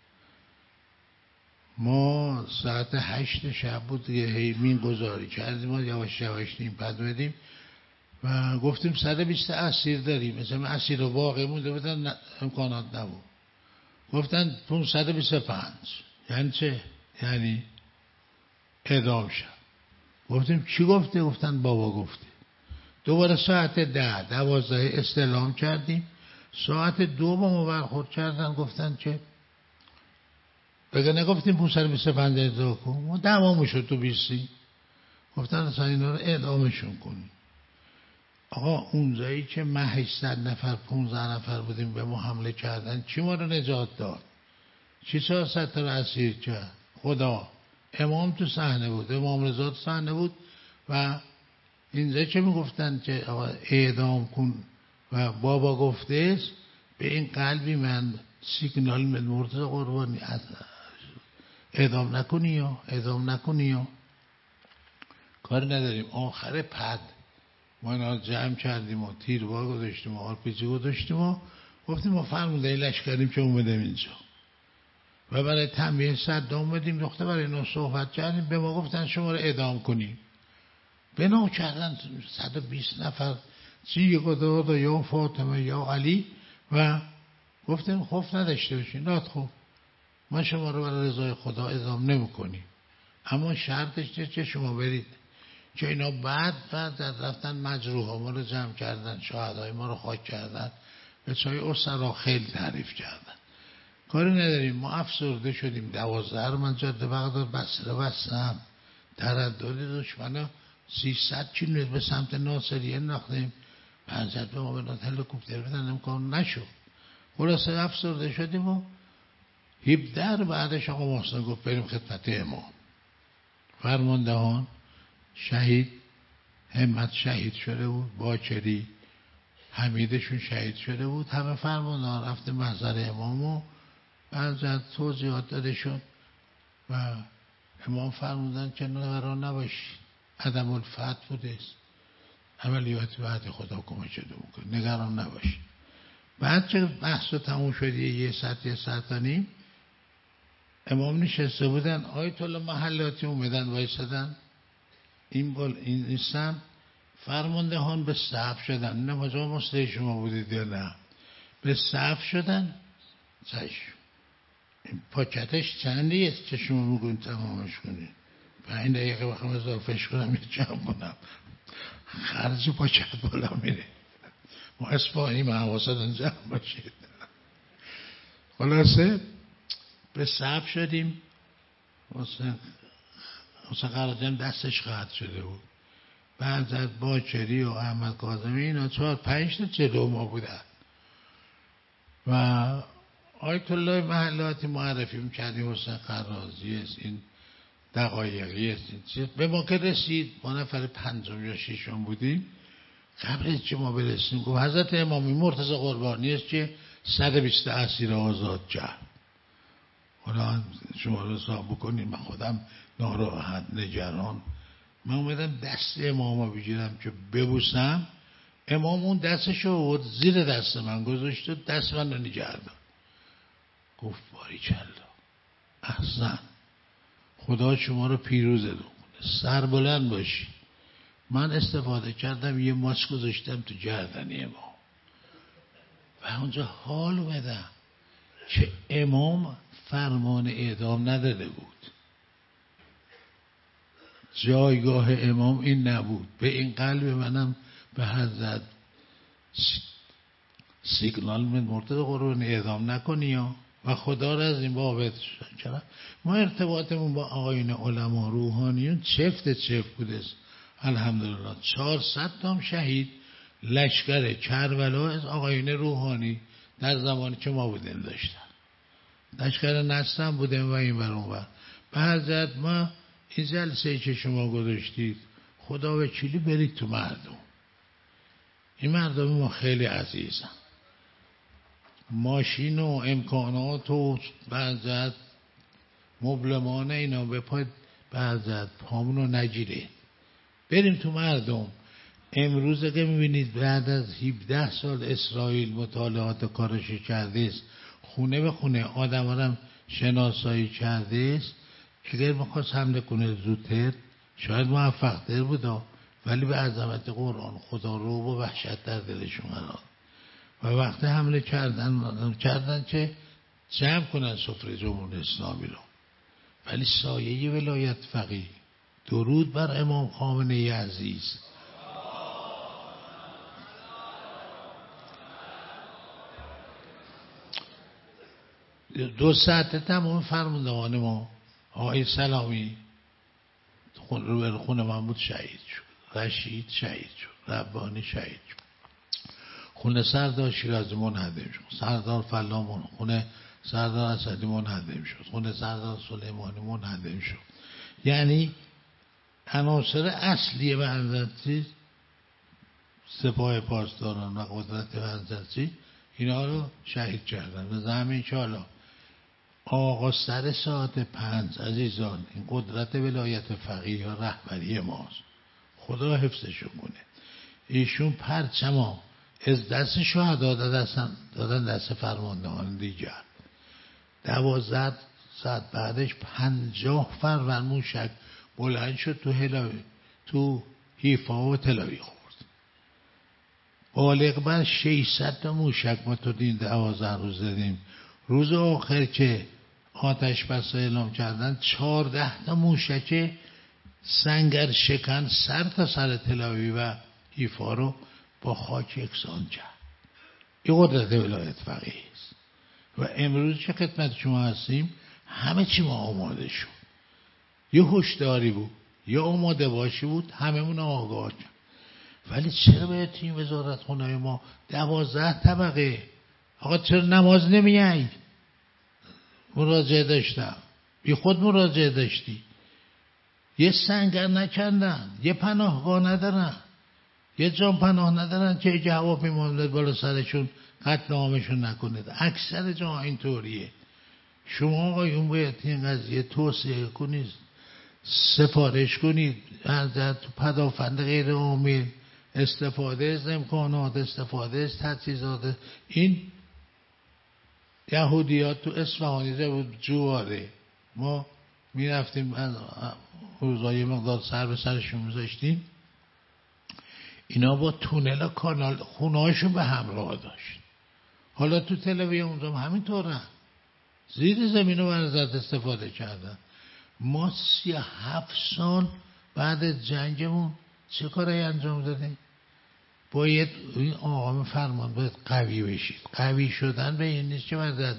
Speaker 1: ما ساعت هشت شب بود دیگه هیمین گذاری کردیم و یواش یواش نیم پد بدیم و گفتیم صد و بیست اسیر داریم، مثلا اسیر واقعی مونده بودن امکانات نبود. گفتن پانصد و بیست و پنج. یعنی چه؟ یعنی اعدام شد. گفتیم چی گفته؟ گفتن بابا گفته. دوباره ساعت ده دوازده استعلام کردیم، ساعت دو با ما برخورد کردن، گفتن که بگه نگفتیم پانصد و بیست و پنج اعدام کن، ما دعوامون شد تو بیستی. گفتن اصلا اینا رو اعدامشون کنیم. آقا اونجایی که ما هشتصد نفر پانزده نفر بودیم به ما حمله کردن، چی ما رو نجات داد؟ چی سیاست رو اسیر کرد؟ خدا. امام تو صحنه بود، امام رضا تو صحنه بود و اینجا که میگفتن که آقا اعدام کن و بابا گفته است، به این قلبی من سیگنال من مرتضی قربانی اعدام نکنی یا اعدام نکنی یا کار نداریم. آخر پد ما اینا جمع کردیم و تیربار گذاشتیم و آرپیجی گذاشتیم و گفتیم ما فرمونده لشکریم که اومدیم اینجا و برای تنبیه صدام اومدیم دختر برای اینا صحبت کردیم. به ما گفتن شما رو اعدام کنیم. بنا کردن صد و بیست نفر چی قدر یا فاطمه یا علی و گفتیم خوف نداشته باشین. داد خوب ما شما رو برای رضای خدا اعدام نمی کنیم، اما شرطش که شما برید. که اینا بعد بعد رفتن مجروح ها ما رو جمع کردن، شهدای ما رو خاک کردن، به چای اسرا خیلی تعریف کردن. کاری نداریم، ما افسرده شدیم. دوازده رو من جاده بغداد بسره بستم، تردد دشمن سیصد کیلومتر به سمت ناصریه انداختیم، پنجت به ما به نات هلیکوپتر بدن امکان نشد. خلاصه افسرده شدیم و هفده بعدش آقا محسن گفت بریم خدمت امام. فرماندهان شهید همت شهید شده بود، باکری حمیدشون شهید شده بود، همه فرماندهان رفته محضر امام و بعد توضیحات داده شد و امام فرمودن که نگران نباشید، عدم الفتح بوده است، عملیات بعد خدا کمک شده میکنه، نگران نباشید. بعد که بحث رو تموم شد یه ساعت یه ساعت و نیم امام نشسته بودن، آیت الله محلاتی اومدن وایسادن این بال این نیستن. فرماندهان به صف شدن، نه مجا مسته شما بودید یا نه، به صف شدن. چشم این پاکتش چندی است که شما میگوین تمامش کنید؟ پنج دقیقه بخوام اضافهش کنم یه جمع کنم خرج پاکت بالا میره. ما اسفانی محواستان جمع باشید. خلاصه به صف شدیم. حسین قراجم دستش قطع شده بود، بعد از باکری و احمد کاظمی اینا چهار پنج تا جلو ما بودن و آیت الله محلاتی معرفی میکردیم حسین قرازی است، این دقایقی است، این چیز. به ما که رسید ما نفر پنجم یا ششم بودیم، قبل از که ما برسیم گفت حضرت امامی مرتضی قربانی است که صد و بیست اسیر آزاد کرد. حالا شما رو حساب بکنید، من خودم ناراحت نگران، من اومدم دست امامو بگیرم که ببوسم، امام اون دستشو آورد زیر دست من گذاشت و دست من رو نگه داشت. گفت باریکلا احسن، خدا شما رو پیروزتون کنه، سربلند باشی. من استفاده کردم یه ماسک گذاشتم تو گردن امام و اونجا حال اومدم که امام فرمان اعدام نداده بود، جایگاه امام این نبود. به این قلب منم به حضرت سیگنال من مرتضی قربانی اعدام نکنی و خدا را از این بابت شد. ما ارتباطمون با آقایون علما روحانیون چفت چفت بوده است. الحمدلله چهارصد تام شهید لشکر کربلا از آقایون روحانی در زمانی که ما بودیم داشتن، لشکر نصر بودیم و این بر اون بر. به حضرت ما این جلسه که شما گذاشتید خدا وکیلی برید تو مردم، این مردم ما خیلی عزیزن، ماشین و امکانات و بعضت مبلمان اینا به پای بعضت پامونو نگیره، بریم تو مردم. امروز که میبینید بعد از هفده سال اسرائیل مطالعات کارش کرده است، خونه به خونه آدم هم شناسایی کرده است، اگر میخواست حمله کنه زودتر شاید موفق تر بودا، ولی به عظمت قرآن خدا رو و وحشت در دلشون قرار. و وقتی حمله کردن کردن که جمع کنن سفره جمهوری اسلامی رو، ولی سایه ولایت فقیه. درود بر امام خامنه‌ای عزیز. دو ساعته تمام فرماندهان ما آقای سلامی رو بر خونه من بود، شهید شد. رشید شهید شد، ربانی شهید شد. خونه سردار شیرازی منهدم شد، سردار فلا خونه سردار اسدی منهدم شد، خونه سردار سلیمانی منهدم شد. یعنی عناصر اصلی بنزرچی، سپاه پاسداران و قدرت بنزرچی، اینا رو شهید کردن. و زمین انشاءالله آقا سر ساعت پنج عزیزان این قدرت ولایت فقیه یا رهبری ماست، خدا حفظشون کنه. ایشون پرچما از دست شهدا دادن دست فرماندهان دیگر. دوازده ساعت بعدش پنجاه فروند موشک بلند شد تو هلاوی، تو حیفا و تلاوی خورد. بالغ بر ششصد تا موشک ما تو دین دوازده روز دادیم. روز آخر که آتش بس اعلام کردن چهارده تا موشک سنگر شکن سر تا سر تلاوی و حیفا رو با خاک یکسان کرد. این قدرت ولایت فقیه است. و امروز که خدمت شما هستیم همه چی ما آماده شد. یه هوشداری بود، یه آماده باشی بود، هممون آگاه کرد. ولی چرا باید تیم وزارت خونه ما دوازده طبقه؟ آقا چرا نماز نمیای؟ مراجعه داشتم، بی خود مراجعه داشتی. یه سنگر نکندن، یه پناهگاه ندارن، یه جان پناه ندارن که یه هواپیما بالا سرشون قتل عامشون نکنید. اکثر جا اینطوریه. شما آقایون باید این قضیه توصیه کنید، سفارش کنید تو پدافند غیر عامل، استفاده از امکانات، استفاده از تجهیزات. این یهودیات تو اصفهانی بود جواره، ما می رفتیم روزای مقدار سر به سرشون میذاشتیم، اینا با تونل و کانال خونه هاشون به همراه داشت. حالا تو تلویزیون اونجا همینطورن، زیر زمین و برزد استفاده کردن. ما سی هفت سال بعد از جنگمون چه کاری انجام دادیم؟ باید این آقام فرمان باید قوی بشید. قوی شدن به این نیست که برزد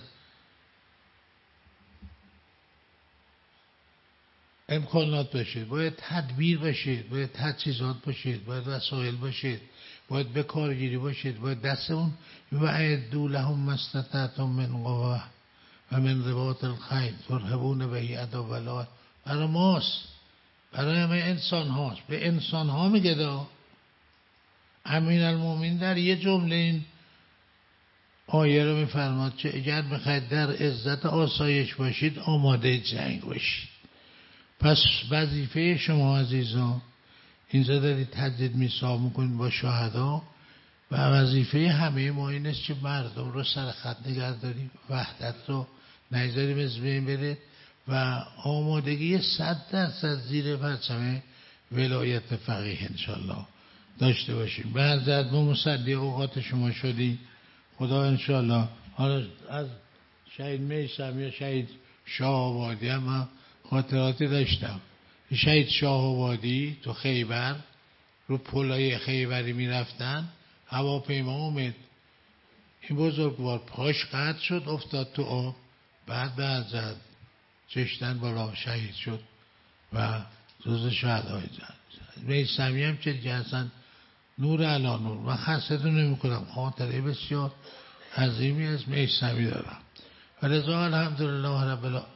Speaker 1: امکانات باشید، باید تدبیر باشید، باید تجهیزات باشید، باید وسایل باشید، باید به کارگیری باشید، باید دستمون وعدوا لهم ما استطعتم من قوة و من رباط الخیل ترهبون به عدو الله. برای ماست، برای همه انسان هاست، به انسان ها میگه دا. امین المومنین در یه جمله این آیه رو میفرماد که اگر بخواید در عزت آسایش باشید آماده جنگ باشید. پس وظیفه شما عزیزان اینجا دارید تجدید میثاق میکنید با شهدا، و وظیفه همه ما این است که مردم رو سر خط نگه داریم، وحدت رو نگذاریم از بین بره و آمادگی صد درصد زیر پرچم ولایت فقیه انشالله داشته باشیم. به حضرت ما مصدی اوقات شما شدیم. خدا انشالله. حالا از شهید میثم یا شهید شاه آبادی هم خاطراتی داشتم. شهید شاه آبادی تو خیبر رو پلای خیبری می رفتن، هواپیما اومد، این بزرگوار پاش قطع شد افتاد تو آب، بعد به حضرت چشتن بالا شهید شد و روز شهدای زد. میثمی هم که دیگه اصلا نور علا نور. من خستتون نمی کنم، خاطره بسیار عظیمی از میثمی دارم. و لذا الحمدلله رب العالمین.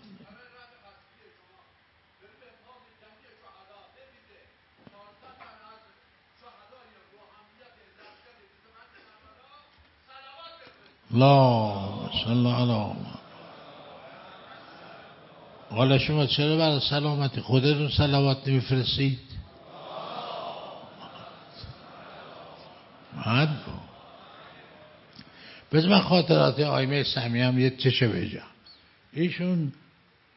Speaker 1: اللهم صل علی. حالا شما چرا برای سلامتی خودتون صلوات نمیفرستید؟ من بذار من خاطرات آقای میثمی هم یه چشه بگم. ایشون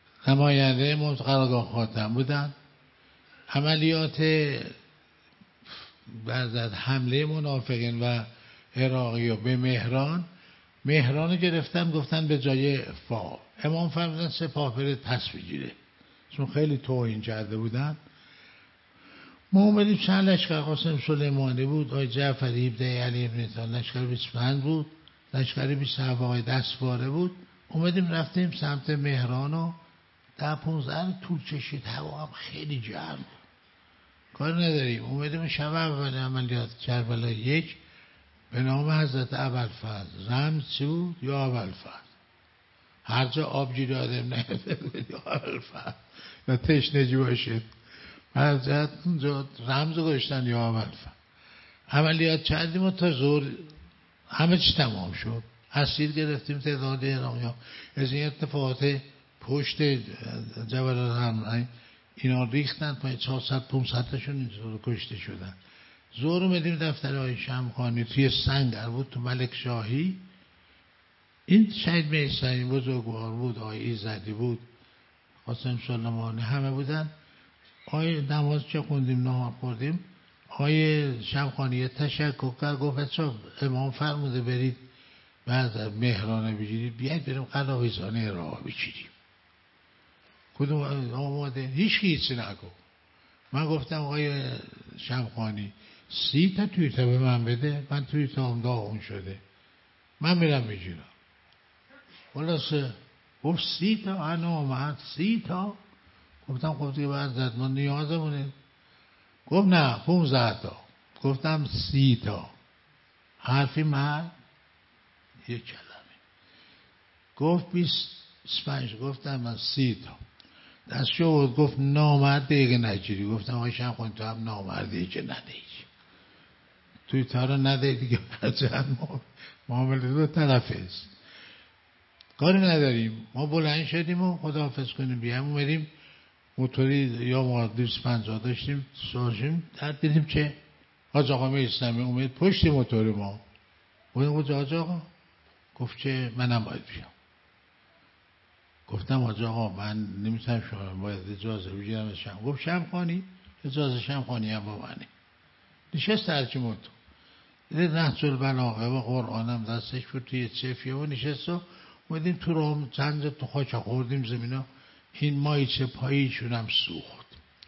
Speaker 1: نماینده قرارگاه خاتم بودن. عملیات بعد از حمله منافقین و عراقی و به مهران، مهران رو گرفتن گفتن به جای فا امام فرمودن سپاه بره پس بگیره، چون خیلی توهین کرده بودن. ما اومدیم چند لشکر، قاسم سلیمانی بود، آقای جعفری ابن علی ابن طالب، لشکر بیست و پنج بود، لشکر بیست و هفت آقای دستواره بود. اومدیم رفتیم سمت مهران و ده پونزده طول کشید، هوا هم خیلی گرم بود. کار نداریم اومدیم شب اول عملیات کربلا یک به نام حضرت ابوالفضل، رمز چی بود؟ یا ابوالفضل. هر جا آبگیری آدم نهده یا ابوالفضل یا تشنگی باشید، حضرت اونجا رمز گذاشتن یا ابوالفضل. عملیات کردیم و تا ظهر همه چی تمام شد. اسیر گرفتیم تعداد ایرانی‌ها. از این اتفاقات پشت جبل الرمل اینا ریختن پای چهارصد پانصد تاشون اینجور کشته شدن. ظهر اومدیم دفتر آقای شمخانی توی سنگر بود تو ملک شاهی. این شهید میثمی بزرگوار بود، آقای ایزدی بود، قاسم سلیمانی، همه بودن. آقای نماز چه خوندیم، نهار خوردیم. آقای شمخانی تشکر کرد، گفت بچه‌ها امام فرموده برید بعد از مهرانه بگیرید، بیاید بریم قلاویزانه راه بگیریم. کدوم آماده؟ هیچ هیچی نگو. من گفتم آقای شمخانی سی تا توی تا به من بده، من توی تا هم داغون شده، من میرم میگیرم. خلاصه گفت سی تا، انا آمد سی تا. گفتم خب دیگه بعد ما نیازمونه. گفت نه پونزده تا. گفتم سی تا. حرفی مرد یک کلمه. گفت بیست پنج. گفتم من سی تا. دستشو بود گفت نامرد دیگه نگیری. گفتم آقای شمخانی تو هم نامردی که ندهی، توی تا رو ندهی دیگه، برچند معامله دو طرفه است. کاری نداریم. ما بلند شدیم و خداحافظ کنیم بیام اومدیم موتوری یا ما دویست و پنجاه داشتیم سواشیم در دیدیم که حاج آقا میثمی اومد پشت موتور ما. گفتم کجا حاج آقا؟ گفت که منم باید بیام. گفتم حاج آقا من نمیتونم شما باید اجازه بگیرم از شم. گفت شمخانی اجازه شمخانی هم با منه. نشست هرچی موتور دیده نهج البلاغه و قرآنم دستش بود توی چفیه و نشست و اومدیم تو راه چند تو خاک خوردیم زمینا. این مایچه پاییشون هم سوخت.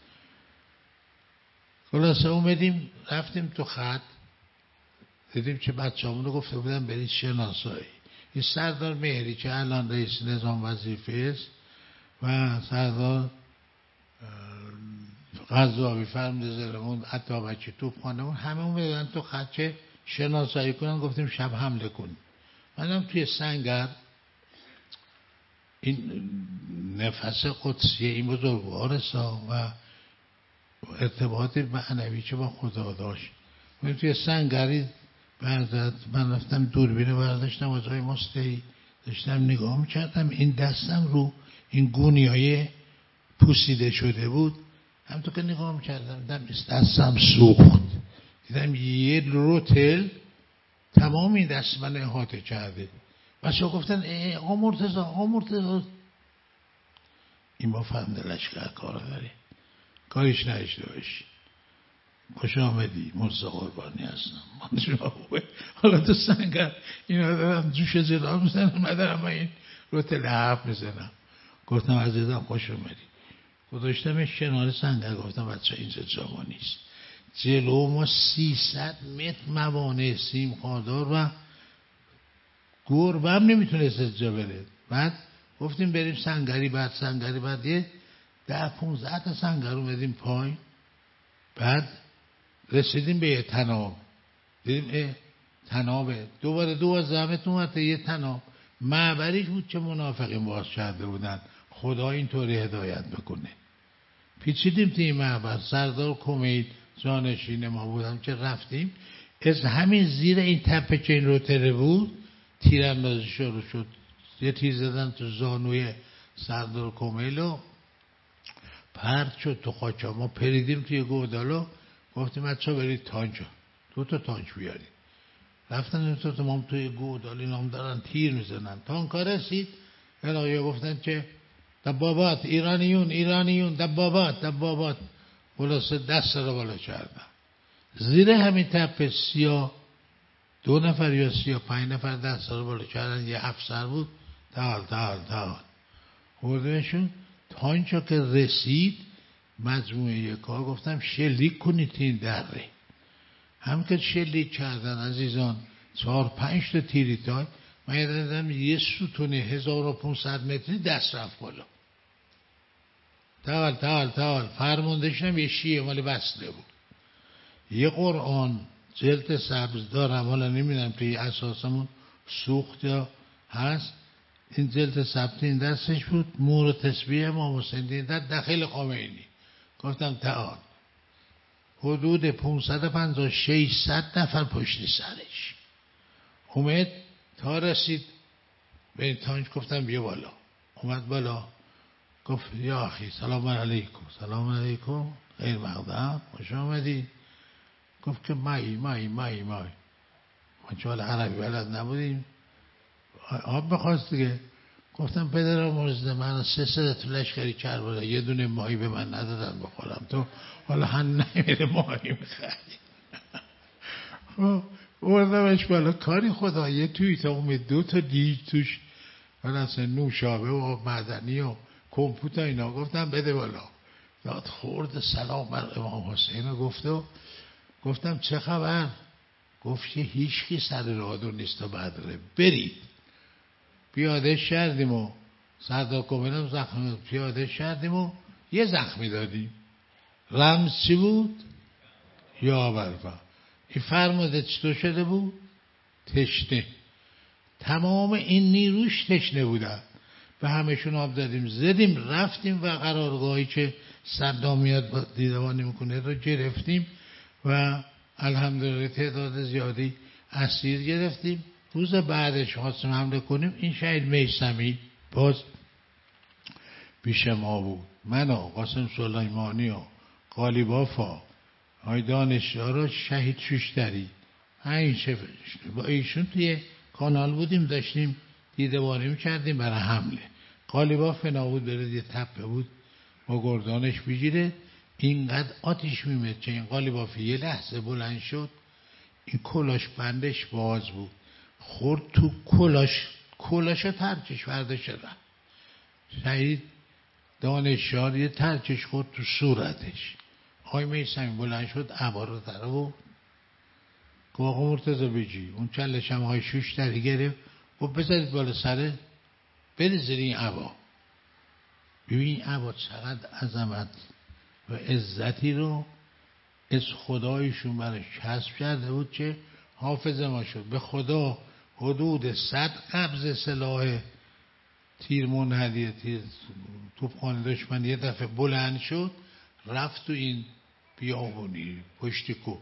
Speaker 1: خلاصه اومدیم رفتیم تو خط، دیدیم که بچه همون رو گفته بودن برید شناسایی. این سردار مهری که الان رئیس نظام وظیفه است و سردار قضاوی فرمانده زرمون عطابکی توپخانه‌مون همه اومدن تو خط که شناسایی کنن. گفتیم شب حمله کنیم. منم توی سنگر این نفس قدسی این بزرگوار سا و ارتباط معنوی که با خدا داشت. من توی سنگری بعد من رفتم دوربینو برداشتم از جای مستهی داشتم نگاه میکردم. این دستم رو این گونیای پوسیده شده بود. همطور که نگاه میکردم دیدم دستم سوخت. دیدم یه روتل تمام این دست من احاطه کرده. بچه ها گفتن آقا مرتضی آقا مرتضی این با فهمده لشکر کار داره، کاریش نشته باشی. خوش آمدی مرتضی قربانی هستم. حالا تو سنگر اینا دارم جوش جدا میزنم، مدرم این روتل حرف میزنم. گفتم عزیزم خوش آمدی. گذاشتمش کنار سنگر. گفتم بچه اینجا جا نیست، جلو ما سیصد متر موانع سیم خاردار و گربه هم نمیتونست از جا بره. بعد گفتیم بریم سنگری، بعد سنگری بعد یه ده پونزده تا سنگر اومدیم پایین. بعد رسیدیم به یه تناب، دیدیم اه تنابه. دوباره دو از زحمت اومده یه تناب معبریش بود که منافقین باز کرده بودن. خدا اینطوری هدایت بکنه. پیچیدیم توی این معبر. سردار کمید جانشین ما بودم که رفتیم از همین زیر این تپه که این روتره بود تیراندازی شروع شد. یه تیر زدن تو زانوی سردار کمیل و پرد شد تو خاکا. ما پریدیم توی گودالو. گفتیم بچه ها برید تانک، دو تا تانک بیارید. رفتن تو تمام توی گودال اینا هم دارن تیر میزنن. تانک ها رسید الهی گفتن که دبابات ایرانیون ایرانیون دبابات دبابات. خلاصه دست رو بالا کردن. زیر همین تپه سیا دو نفر یا سیا پنج نفر دست رو بالا کردن، یه افسر بود تال تال تال بردنشون تا اینجا که رسید مجموعه کار گفتم شلیک کنید این دره. هم که شلیک کردن عزیزان چهار پنج تا تیریتای من یادم یه ستون هزار و پانصد متری دست رفت بالا. تال تال تال فرماندهشم یه شیعه مال بسته بود. یه قرآن جلد سبز دارم، حالا نمیدونم توی اساسمون سوخت یا هست، این جلد سبز این دستش بود، مور و تسبیح امام حسین این در داخل خمینی. گفتم تعال حدود پانصد و پنجاه ششصد نفر پشت سرش اومد تا رسید به این تانج. گفتم بیا بالا. اومد بالا گفت یا اخی سلام علیکم. سلام علیکم خیر مقدم خوش آمدی. گفت که مایی مایی مایی مایی ما چون عربی بلد نبودیم آب بخواست دیگه. گفتم پدرم مرزده من سه سه تو لشکری کربلا یه دونه ماهی به من ندادن بخورم، تو حالا هم نمیره ماهی میخوری. خب بردمش بالا کاری خدا یه توی تا اومد دو تا دیج توش اصلا نوشابه و معدنی و کمپوت اینا. گفتم بده بالا. داد خورد سلام بر امام حسین گفت و گفتم چه خبر؟ گفت که هیچکی سر رادو نیست و بدره برید. پیاده کردیم و سردار کمینم زخمی پیاده کردیم و یه زخمی دادیم. رمز چی بود؟ یا برفا. این فرماده چطور شده بود؟ تشنه. تمام این نیروش تشنه بودن. به همشون آب دادیم زدیم رفتیم و قرارگاهی که صدام میاد با دیدوانی میکنه رو گرفتیم و الحمدلله تعداد زیادی اسیر گرفتیم. روز بعدش خواستیم حمله کنیم این شهید میثمی باز پیش ما بود. من و قاسم سلیمانی و قالیبافا های دانشیارا شهید شوشتری این با ایشون توی کانال بودیم داشتیم دیده‌بانی می‌کردیم برای حمله. قالیباف نابود بره یه تپه بود با گردانش بگیره اینقدر آتیش میمد که این قالیباف یه لحظه بلند شد این کلاش بندش باز بود خورد تو کلاش کلاش ترکش ورده شده. شهید دانشیار یه ترکش خورد تو صورتش. آقای میثمی بلند شد عبا رو در آورد. گفت آقا مرتضی بجی اون چلش هم های شوشتری گرفت و بذارید بالا سره برید زیر این عبا. ببین این عبا چقدر عظمت و عزتی رو از خدایشون برای کسب کرده بود که حافظ ما شد. به خدا حدود صد قبض سلاح تیر منهدی تیر توپخانه دشمن یه دفعه بلند شد رفت تو این بیابونی پشت کو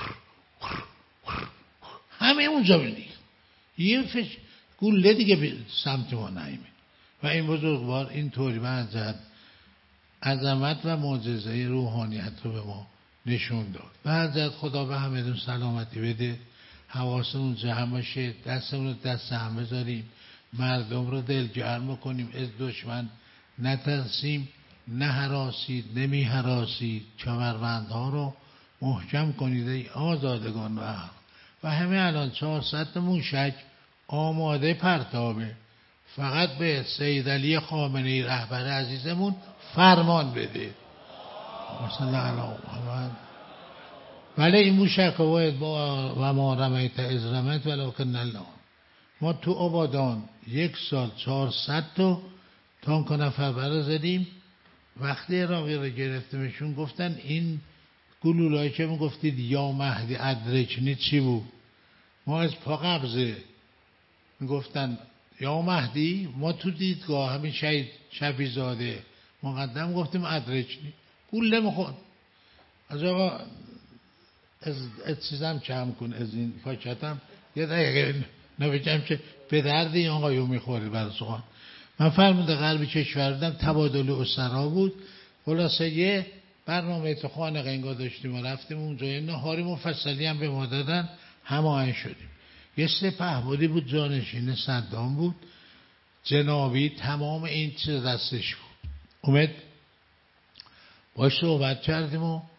Speaker 1: همه اونجا بندی یه فش گوله دیگه به سمت ما نایمه. و این بزرگوار این طوری منزد عظمت و معجزه روحانیت رو به ما نشون داد. و حضرت خدا به همه سلامتی بده، حواسمون جمع باشه، دستمون رو دست هم بذاریم، مردم رو دلگرم کنیم، از دشمن نترسیم، نه هراسید نمی هراسید، کمربندها رو محکم کنید ای آزادگان و حق. و همه الان چهارصد موشک آماده پرتابه، فقط به سید علی خامنه‌ای رهبر عزیزمون فرمان بده. صلی الله علیه محمد. ولی این موشک باید با و ما رمیت از رمیت ولکن الله. ما تو آبادان یک سال چهارصد تا تانک و نفر برا زدیم. وقتی عراقی رو گرفتیمشون گفتن این گلولایی که میگفتید یا مهدی ادرکنی چی بود؟ ما از پا قبضه میگفتن یا مهدی، ما تو دیدگاه همین شهید شفیزاده مقدم گفتیم ادرکنی گوله میخون. از آقا از, از چیزم کم کن از این فاکتم یه دقیقه نبیجم که به درد این آقایو میخوری برای سخن. من فرمونده قلبی کشور بودم تبادل اسرا بود. خلاصه یه برنامه تو خانه قنگا داشتیم و رفتیم اونجا یه نهاری مفصلی هم به ما دادن هماهنگ شدیم. یه سپهبدی بود جانشین صدام بود جنابی تمام این چیز دستش بود. اومد باش صحبت کردیم و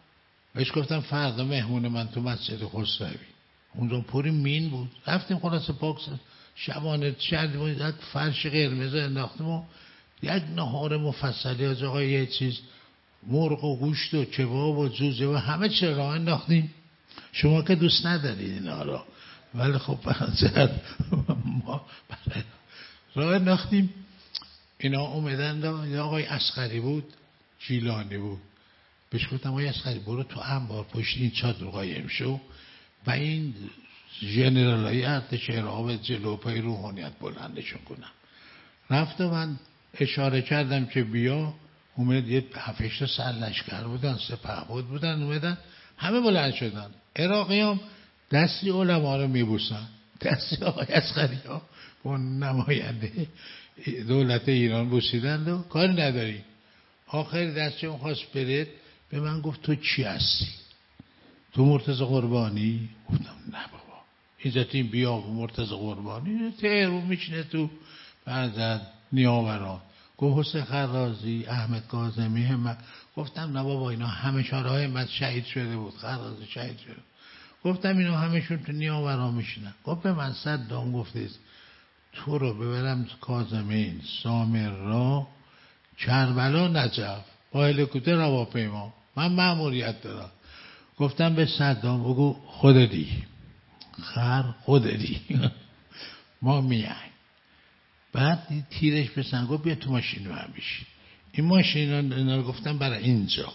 Speaker 1: بهش گفتم فردا مهمون من تو مسجد خسروی، اونجا پوری مین بود، رفتیم خلاص پاکس شبانه شدیم یک فرش قرمز انداختیم و یک نهار مفصلی از آقا یه چیز مرغ و گوشت و کباب و جوجه و همه چی راه انداختیم. شما که دوست ندارید اینا را، ولی خب برای ما برای راه انداختیم. اینا اومدن دا، یه آقای اصغری بود جیلانی بود، بهش گفتم آقای اصغری برو تو انبار پشت این چادر قایم شو و این ژنرال های ارتش عراق جلو پای روحانیت بلندشون کنم. رفت و من اشاره کردم که بیا، اومد یه هفتش سرلشکر بودن، سپهبد بودن، اومدن همه بلند شدن. عراقی هم دستی علما رو میبوسن، دستی آقای اصغری ها با نماینده دولت ایران بوسیدند و کاری نداری. آخر دستی اون خواست برد، به من گفت تو چی هستی؟ تو مرتضی قربانی؟ گفتم نه بابا، اینجا تیم بیا مرتضی قربانی تهرون میشینه تو بعد نیاوران. گفت حسین خرازی، احمد کاظمی، همت. گفتم نه بابا اینا همه شارهای همت شهید شده بود، خرازی شهید شده. گفتم اینا همشون تو نیاوران میشینن. گفت به من صدام گفتید تو رو ببرم کاظمین، سامرا، کربلا، نجف با هلیکوپتر هواپیما، من مأموریت دارم. گفتم به صدام بگو خودتی خر خودتی ما میایم. بعد تیرش بسن گفت بیا تو ماشین رو هم بشین. این ماشین اینا رو گفتم برای اینجا.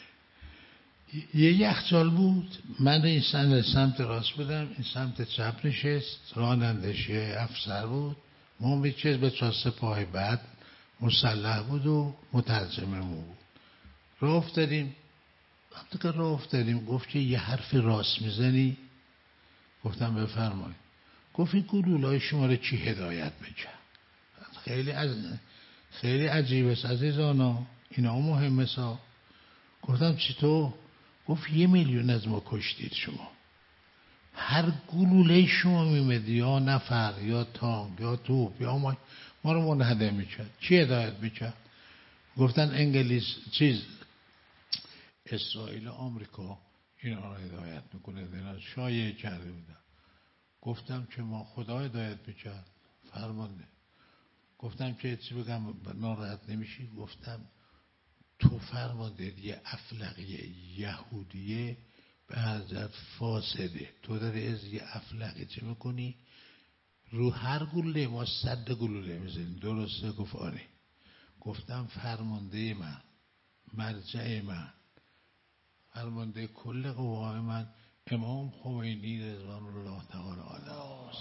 Speaker 1: یه یخچال بود، من این سمت سمت راست بودم، این سمت چپ نشست، رانندش یه افسر بود، ما به چیز به چاست پای بعد مسلح بود و مترجممون بود. راه افتادیم، وقتی که راه افتادیم گفت که یه حرف راست میزنی؟ گفتم بفرمایید. گفت این گلولای شما رو چی هدایت میکرد؟ خیلی از خیلی عجیبه است عزیزانا، اینا مهمه سا. گفتم چطور؟ گفت یه میلیون از ما کشتید شما، هر گلوله شما میمدی یا نفر یا تانک یا توپ یا ما ما رو منهدم میکرد. چی هدایت میکرد؟ گفتن انگلیس چیز اسرائیل و آمریکا اینا رو هدایت میکنه، اینا شایعه کرده بودن. گفتم که ما خدا هدایت میکرد فرمانده. گفتم که چی بگم ناراحت نمیشی؟ گفتم تو فرمانده یه افلقی یهودیه به حضرت فاسده، تو داری از یه افلقی چه میکنی؟ رو هر گلوله ما صد گلوله میزنیم. درسته؟ گفت آره. گفتم فرمانده من، مرجع من، فرمانده کل قوای من امام خمینی رضوان الله تعالی علیه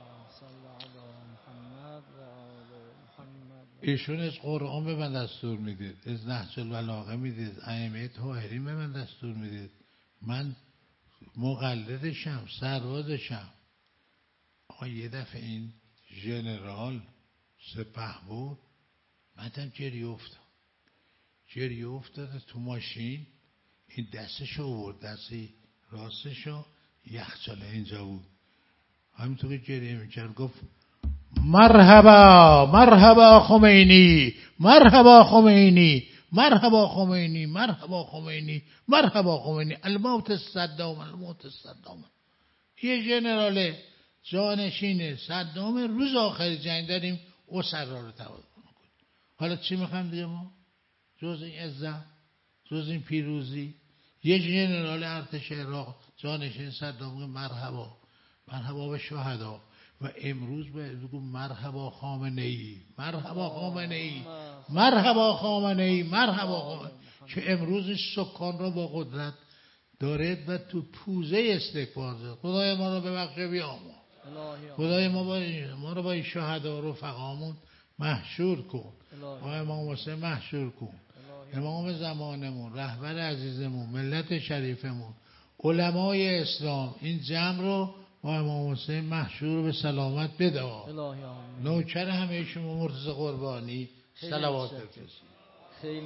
Speaker 1: ایشون از قرآن به من دستور میدید، از نهج البلاغه میدید، ائمه طاهرین به من دستور میدید، من مقلدشم، سربازشم. آقا یه دفعه این ژنرال سپهبد منم جری افتاد جری افتاده تو ماشین، این دستشو آورد، دستی راستشو، یخچال اینجا بود، همینطور که جریه میکرد گفت مرحبا مرحبا خمینی، مرحبا خمینی، مرحبا خمینی، مرحبا خمینی، مرحبا خمینی، الموت صدام، الموت صدام. یه ژنرال جانشین صدام روز آخر جنگ داریم او سرا رو تبادل کنیم. حالا چی میخوایم دیگه ما؟ جز این عزت، جز این پیروزی؟ یه ژنرال ارتش عراق جانشین صدام مرحبا، مرحبا به شهدا. و امروز بگو مرحبا خامنه ای، مرحبا خامنه ای، مرحبا خامنه ای، مرحبا خامنه ای، که امروز سکان را با قدرت دارد و تو پوزه استکبار زد. خدای ما رو ببخشه بیامون، خدای ما با ما رو با این شهدا و رفقامون محشور کن، با امام حسین محشور کن، امام زمانمون، رهبر عزیزمون، ملت شریفمون، علمای اسلام، این جمع رو با امام حسین محشور به سلامت بده. نوکر همه شما مرتضی قربانی، صلوات بفرستید.